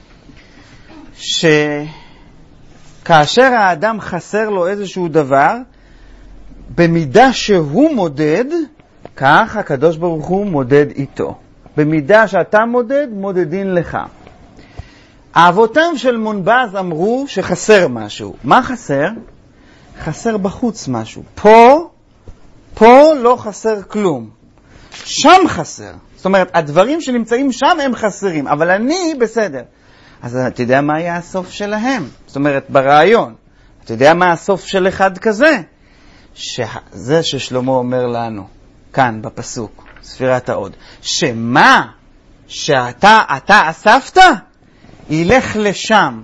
שכאשר האדם חסר לו איזשהו דבר, במידה שהוא מודד, כך הקדוש ברוך הוא מודד איתו. במידה שאתה מודד, מודדין לך. האבותיהם של מונבז אמרו שחסר משהו. מה חסר? חסר בחוץ משהו. פה לא חסר כלום. שם חסר. זאת אומרת, הדברים שנמצאים שם הם חסרים, אבל אני בסדר. אז אתה יודע מה היה הסוף שלהם? זאת אומרת, ברעיון. אתה יודע מה הסוף של אחד כזה? זה ששלמה אומר לנו, כאן בפסוק, ספירת העוד, שמה שאתה אספת, ילך לשם.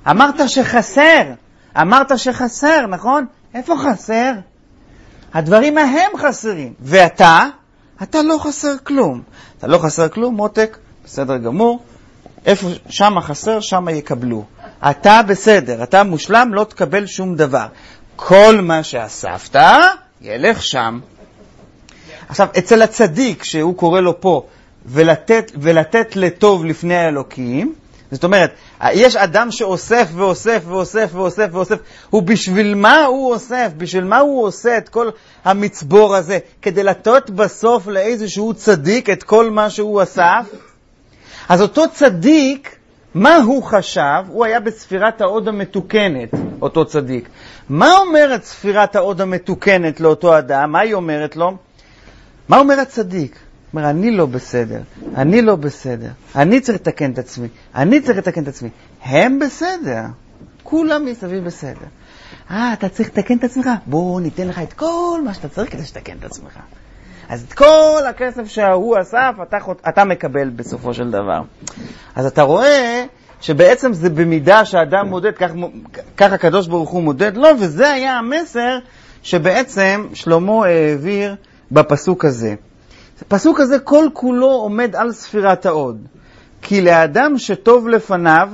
אמרת שחסר, נכון? איפה חסר? הדברים ההם חסרים. ואתה לא חסר כלום. אתה לא חסר כלום, מותק, בסדר גמור. איפה שם חסר, שם יקבלו. אתה בסדר, אתה מושלם, לא תקבל שום דבר. כל מה שאספת, ילך שם. עכשיו, אצל הצדיק, שהוא קורא לו פה, ולתת לטוב לפני האלוקים, זאת אומרת, יש אדם שאוסף ואוסף ואוסף ואוסף ואוסף, הוא בשביל מה הוא אוסף? בשביל מה הוא עושה את כל המצבור הזה? כדי לתת בסוף לאיזשהו צדיק את כל מה שהוא אסף? אז אותו צדיק, מה הוא חשב? הוא היה בספירת העוד המתוקנת, אותו צדיק. מה אומרת ספירת העוד המתוקנת לאותו אדם? מה היא אומרת לו? מה אומר הצדיק? אומר, אני לא בסדר, אני צריך לתקן את עצמי, הם בסדר, כולם מסביב בסדר. אתה צריך לתקן את עצמך? בואו ניתן לך את כל מה שאתה צריך כדי שתקן את עצמך. אז את כל הכסף שהוא אסף, אתה מקבל בסופו של דבר. אז אתה רואה שבעצם זה במידה שהאדם מודד, כך הקדוש ברוך הוא מודד לו, וזה היה המסר שבעצם שלמה העביר בפסוק הזה. הפסוק הזה כל כולו עומד על ספירת העוד. כי לאדם שטוב לפניו,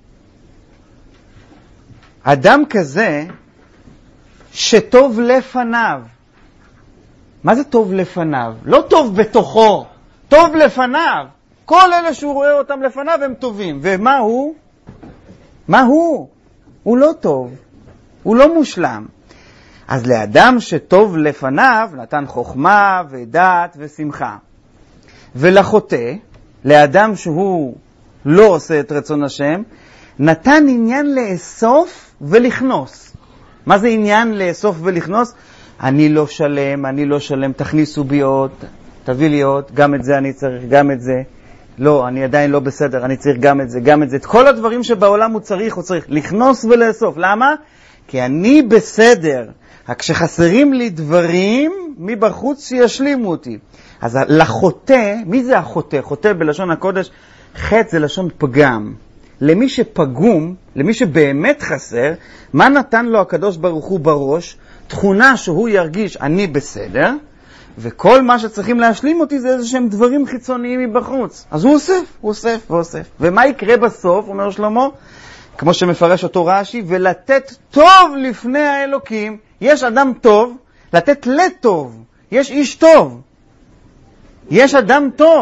אדם כזה שטוב לפניו. מה זה טוב לפניו? לא טוב בתוכו, טוב לפניו. כל אלה שהוא רואה אותם לפניו הם טובים. ומה הוא? מה הוא? הוא לא טוב. הוא לא מושלם. אז לאדם שטוב לפניו נתן חוכמה ודעת ושמחה. ולחוטא, לאדם שהוא לא עושה את רצון השם, נתן עניין לאסוף ולכנוס. מה זה עניין לאסוף ולכנוס? אני לא שלם, תכניסו בי עוד, תביא לי עוד, גם את זה אני צריך, גם את זה. לא, אני עדיין לא בסדר, אני צריך גם את זה. את כל הדברים שבעולם הוא צריך לכנוס ולאסוף. למה? כי אני בסדר. כשחסרים לי דברים מבחוץ שישלימו אותי. אז לחוטא, מי זה החוטא? חוטא בלשון הקודש, חטא זה לשון פגם. למי שפגום, למי שבאמת חסר, מה נתן לו הקדוש ברוך הוא בראש? תכונה שהוא ירגיש אני בסדר, וכל מה שצריכים להשלים אותי זה איזה שהם דברים חיצוניים מבחוץ. אז הוא אוסף. ומה יקרה בסוף, אומר שלמה? כמו שמפרש אותו רש"י, ולתת טוב לפני האלוקים. יש אדם טוב, לתת לטוב. יש איש טוב. יש אדם טוב.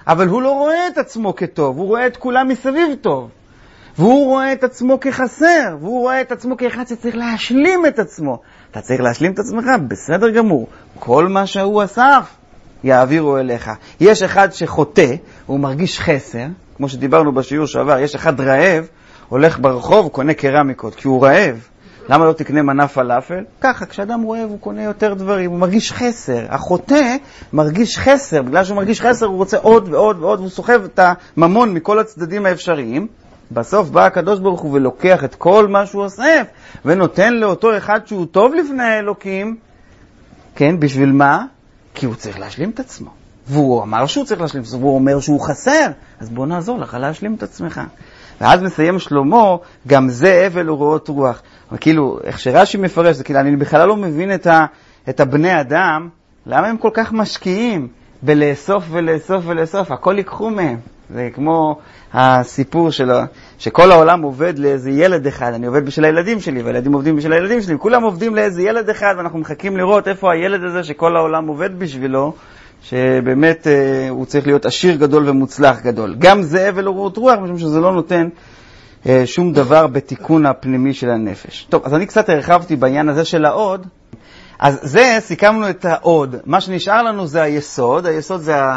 אבל הוא לא רואה את עצמו כטוב, הוא רואה את כולם מסביב טוב. והוא רואה את עצמו כחסר, והוא רואה את עצמו כאחד שצריך להשלים את עצמו. אתה צריך להשלים את עצמך, בסדר גמור. כל מה שהוא אסף, יעבירו אליך. יש אחד שחוטא, הוא מרגיש חסר, כמו שדיברנו בשיעור שעבר, יש אחד רעב, הולך ברחוב, קונה קרמיקות, כי הוא רעב. למה לא תקנה מנה פלאפל? ככה, כשאדם רעב הוא קונה יותר דברים, הוא מרגיש חסר. החוטא מרגיש חסר, בגלל שהוא מרגיש חסר הוא רוצה עוד ועוד ועוד, והוא סוחב את הממון מכל הצדדים האפשריים. בסוף בא הקדוש ברוך הוא ולוקח את כל מה שהוא אוסף, ונותן לאותו אחד שהוא טוב לפני האלוקים. כן, בשביל מה? כי הוא צריך להשלים את עצמו. והוא אמר שהוא צריך להשלים את עצמו, והוא אומר שהוא חסר. אז בוא נעזור לך להשלים את עצמך. ואז מסיים שלמה, גם זה אבל ורעות רוח. כאילו, איך שרש"י מפרש, זה כאילו, אני בכלל לא מבין את הבני אדם, למה הם כל כך משקיעים בלאסוף ולאסוף ולאסוף, הכל ייקחו מהם. זה כמו הסיפור שלו, שכל העולם עובד לאיזה ילד אחד, אני עובד בשביל הילדים שלי, והילדים עובדים בשביל הילדים שלי, כולם עובדים לאיזה ילד אחד, ואנחנו מחכים לראות איפה הילד הזה שכל העולם עובד בשבילו, שבאמת הוא צריך להיות עשיר גדול ומוצלח גדול. גם זה אבל ורעות רוח, משום שזה לא נותן שום דבר בתיקון הפנימי של הנפש. טוב, אז אני קצת הרחבתי בעניין הזה של העוד. אז זה, סיכמנו את העוד. מה שנשאר לנו זה היסוד. היסוד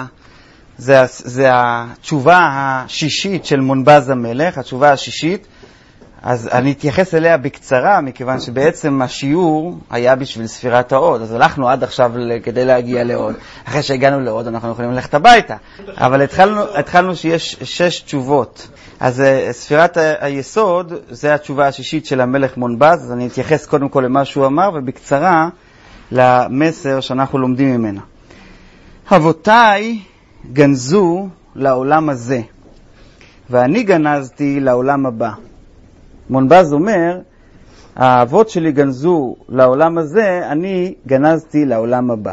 זה התשובה השישית של מונבז המלך, התשובה השישית. אז אני אתייחס אליה בקצרה, מכיוון שבעצם השיעור היה בשביל ספירת העוד. אז הלכנו עד עכשיו כדי להגיע לעוד. אחרי שהגענו לעוד, אנחנו יכולים ללכת הביתה. אבל התחלנו שיש 6 תשובות. אז ספירת היסוד, זה התשובה השישית של המלך מונבז. אז אני אתייחס קודם כל למה שהוא אמר, ובקצרה למסר שאנחנו לומדים ממנה. אבותיי גנזו לעולם הזה, ואני גנזתי לעולם הבא. מונבז אומר, האבות שלי גנזו לעולם הזה, אני גנזתי לעולם הבא.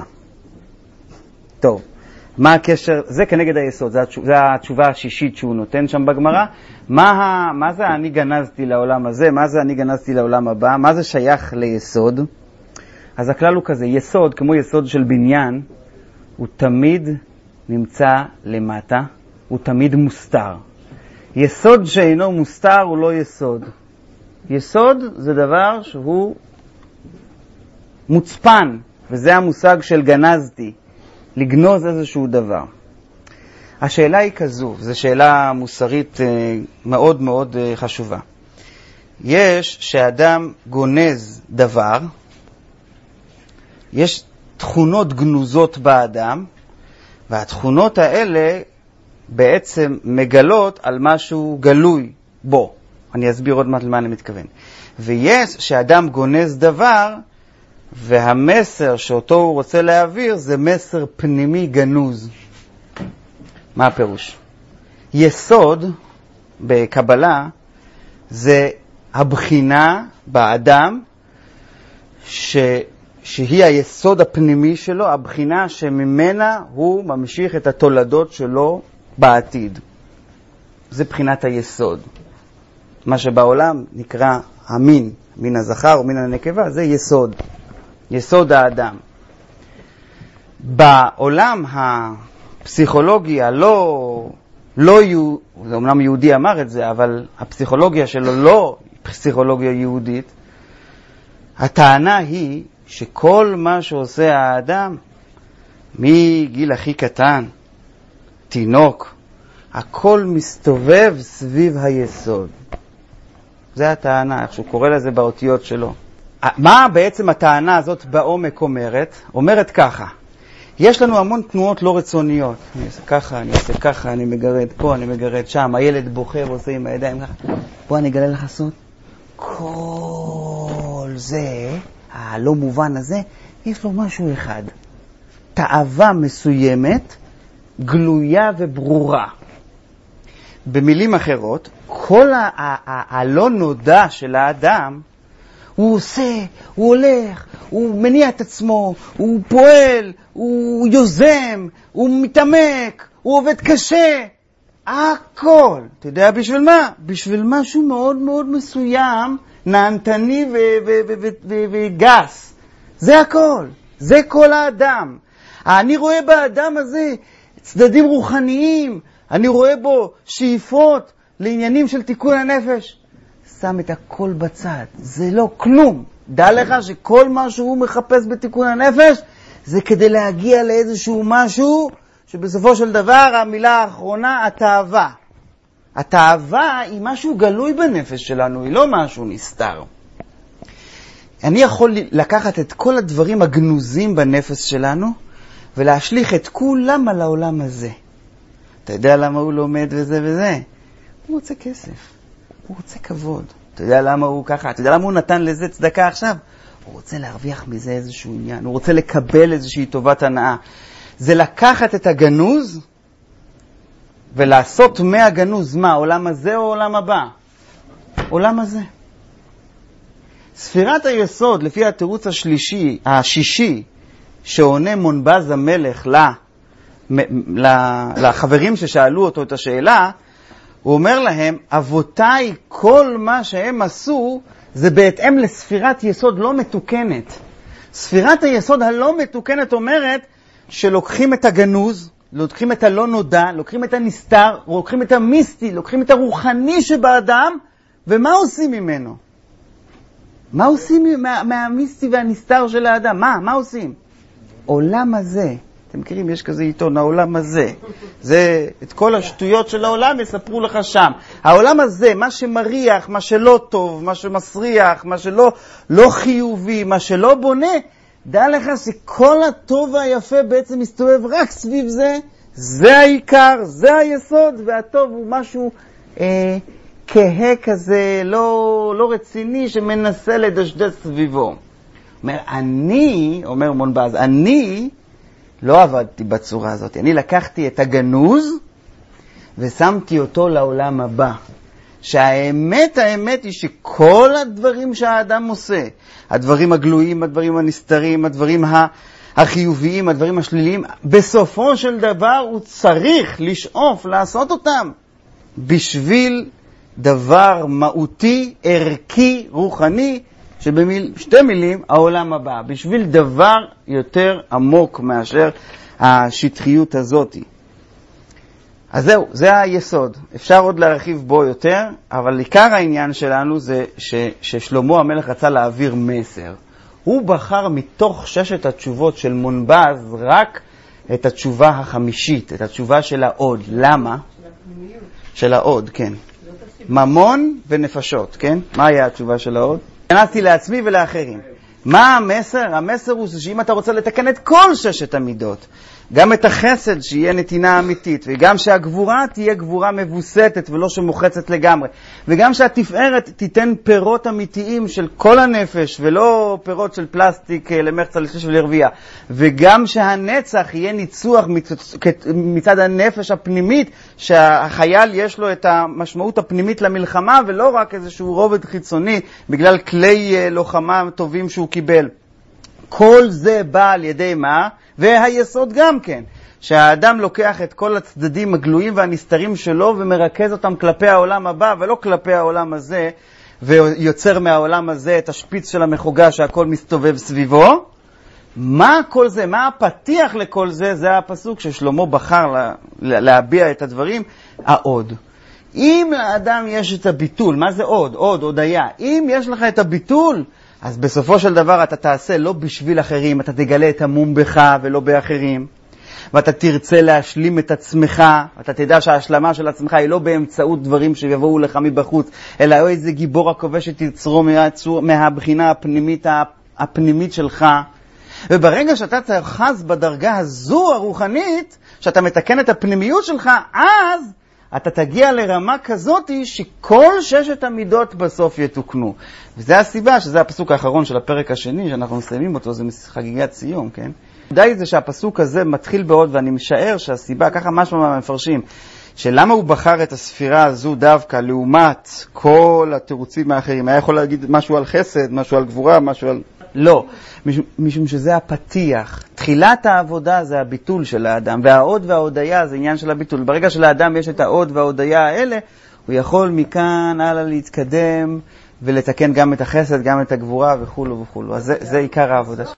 טוב, מה הקשר? זה כנגד היסוד, זה התשובה השישית שהוא נותן שם בגמרא. מה זה אני גנזתי לעולם הזה? מה זה אני גנזתי לעולם הבא? מה זה שייך ליסוד? אז הכלל הוא כזה, יסוד, כמו יסוד של בניין, הוא תמיד נמצא למטה, הוא תמיד מוסתר. יסוד שאינו מוסתר הוא לא יסוד. יסוד זה דבר שהוא מוצפן, וזה המושג של גנזתי, לגנוז איזשהו דבר. השאלה היא כזו, זו שאלה מוסרית מאוד מאוד חשובה. יש שאדם גונז דבר, יש תכונות גנוזות באדם, והתכונות האלה בעצם מגלות על משהו גלוי בו. אני אסביר עוד מעט למה אני מתכוון. ויש שאדם גונז דבר, והמסר שאותו הוא רוצה להעביר זה מסר פנימי גנוז. מה הפירוש? יסוד בקבלה זה הבחינה באדם שהיא היסוד הפנימי שלו, הבחינה שממנה הוא ממשיך את התולדות שלו בעתיד. זה בחינת היסוד. מה שבעולם נקרא המין, מין הזכר או מין הנקבה, זה יסוד. יסוד האדם. בעולם הפסיכולוגי זה אומנם יהודי אמר את זה, אבל הפסיכולוגיה שלו לא פסיכולוגיה יהודית. הטענה היא שכל מה שעושה האדם, מגיל הכי קטן, תינוק, הכל מסתובב סביב היסוד. זה הטענה, איך שהוא קורא לזה באותיות שלו. מה בעצם הטענה הזאת בעומק אומרת? אומרת ככה, יש לנו המון תנועות לא רצוניות. אני עושה ככה, אני עושה ככה, אני מגרד פה, אני מגרד שם, הילד בוחר ועושה עם הידיים ככה. בוא אני אגלה לך סוד. כל זה, הלא מובן הזה, יש לו משהו אחד. תאווה מסוימת, גלויה וברורה. במילים אחרות, כל הלא נודע של האדם, הוא עושה, הוא הולך, הוא מניע את עצמו, הוא פועל, הוא יוזם, הוא מתעמק, הוא עובד קשה. הכל. אתה יודע בשביל מה? בשביל משהו מאוד מאוד מסוים, נענתני וגס. זה הכל. זה כל האדם. אני רואה באדם הזה צדדים רוחניים, אני רואה בו שאיפות לעניינים של תיקון הנפש. שם את הכל בצד, זה לא כלום. דע לך שכל מה שהוא מחפש בתיקון הנפש, זה כדי להגיע לאיזשהו משהו, שבסופו של דבר המילה האחרונה, התאווה. התאווה היא משהו גלוי בנפש שלנו, היא לא משהו נסתר. אני יכול לקחת את כל הדברים הגנוזים בנפש שלנו, ולהשליך את כולם על העולם הזה. אתה יודע למה הוא לומד וזה וזה? הוא רוצה כסף, הוא רוצה כבוד. אתה יודע למה הוא ככה? אתה יודע למה הוא נתן לזה צדקה עכשיו? הוא רוצה להרוויח מזה איזשהו עניין, הוא רוצה לקבל איזושהי טובת הנאה. זה לקחת את הגנוז, ולעשות מהגנוז מה? עולם הזה או עולם הבא? עולם הזה. ספירת היסוד, לפי התירוץ השישי, שעונה מונבז המלך לחברים ששאלו אותו את השאלה, הוא אומר להם, אבותיי, כל מה שהם עשו, זה בהתאם לספירת יסוד לא מתוקנת. ספירת היסוד הלא מתוקנת אומרת, שלוקחים את הגנוז, לוקחים את הלא נודע, לוקחים את הנסתר, לוקחים את המיסטי, לוקחים את הרוחני שבאדם, ומה עושים ממנו? מה עושים מהמיסטי והנסתר של האדם? מה עושים? עולם הזה. אתם מכירים, יש כזה עיתון, העולם הזה. זה, את כל השטויות של העולם יספרו לך שם. העולם הזה, מה שמריח, מה שלא טוב, מה שמסריח, מה שלא חיובי, מה שלא בונה, דע לך שכל הטוב והיפה בעצם מסתובב רק סביב זה. זה העיקר, זה היסוד, והטוב הוא משהו כהה כזה, לא רציני, שמנסה לדשדש סביבו. אומר מונבז, אני לא עבדתי בצורה הזאת. אני לקחתי את הגנוז ושמתי אותו לעולם הבא. שהאמת היא שכל הדברים שהאדם עושה, הדברים הגלויים, הדברים הנסתרים, הדברים החיוביים, הדברים השליליים, בסופו של דבר הוא צריך לשאוף לעשות אותם בשביל דבר מהותי, ערכי, רוחני, שבשתי מילים, העולם הבא, בשביל דבר יותר עמוק מאשר השטחיות הזאת. אז זהו, זה היסוד. אפשר עוד להרחיב בו יותר, אבל עיקר העניין שלנו זה ששלמה המלך רצה להעביר מסר. הוא בחר מתוך 6 התשובות של מונבז רק את התשובה החמישית, את התשובה של העוד. למה? של העוד, כן. ממון ונפשות, כן? מה היה התשובה של העוד? נכנסתי לעצמי ולאחרים. מה המסר? המסר הוא שאם אתה רוצה לתקן את כל 6 המידות, גם את החסד שיהיה נתינה אמיתית, וגם שהגבורה תהיה גבורה מבוסתת ולא שמוחצת לגמרי, וגם שהתפארת תיתן פירות אמיתיים של כל הנפש ולא פירות של פלסטיק למחצה לשליש ולרבייה, וגם שהנצח יהיה ניצוח מצד הנפש הפנימית, שהחייל יש לו את המשמעות הפנימית למלחמה ולא רק איזשהו רובד חיצוני בגלל כלי לוחמה טובים שהוא קיבל. כל זה בא על ידי מה? והיסוד גם כן, שהאדם לוקח את כל הצדדים הגלויים והנסתרים שלו ומרכז אותם כלפי העולם הבא ולא כלפי העולם הזה, ויוצר מהעולם הזה את השפיץ של המחוגה שהכל מסתובב סביבו. מה כל זה? מה הפתיח לכל זה? זה הפסוק ששלמה בחר להביע את הדברים, העוד. אם לאדם יש את הביטול, מה זה עוד? הודיה. אם יש לך את הביטול, אז בסופו של דבר אתה תעשה לא בשביל אחרים, אתה תגלה את המום בך ולא באחרים, ואתה תרצה להשלים את עצמך, אתה תדע שההשלמה של עצמך היא לא באמצעות דברים שיבואו לך מבחוץ, אלא או איזה גיבור הכובש שתיצרו מהבחינה הפנימית שלך. וברגע שאתה תרחז בדרגה הזו הרוחנית, שאתה מתקן את הפנימיות שלך, אז אתה תגיע לרמה כזאת שכל 6 המידות בסוף יתוקנו. וזה הסיבה שזה הפסוק האחרון של הפרק השני, שאנחנו מסיימים אותו, זה חגיגת סיום, כן? די זה שהפסוק הזה מתחיל בעוד, ואני משער שהסיבה, ככה משהו מהמפרשים, שלמה הוא בחר את הספירה הזו דווקא לעומת כל התירוצים האחרים. היה יכול להגיד משהו על חסד, משהו על גבורה, משהו על... לא, משום שזה הפתיח. תחילת העבודה זה הביטול של האדם, והעוד וההודיה זה עניין של הביטול. ברגע שלאדם יש את העוד וההודיה האלה, הוא יכול מכאן הלאה להתקדם ולתקן גם את החסד, גם את הגבורה וכו' וכו'. אז זה עיקר העבודה.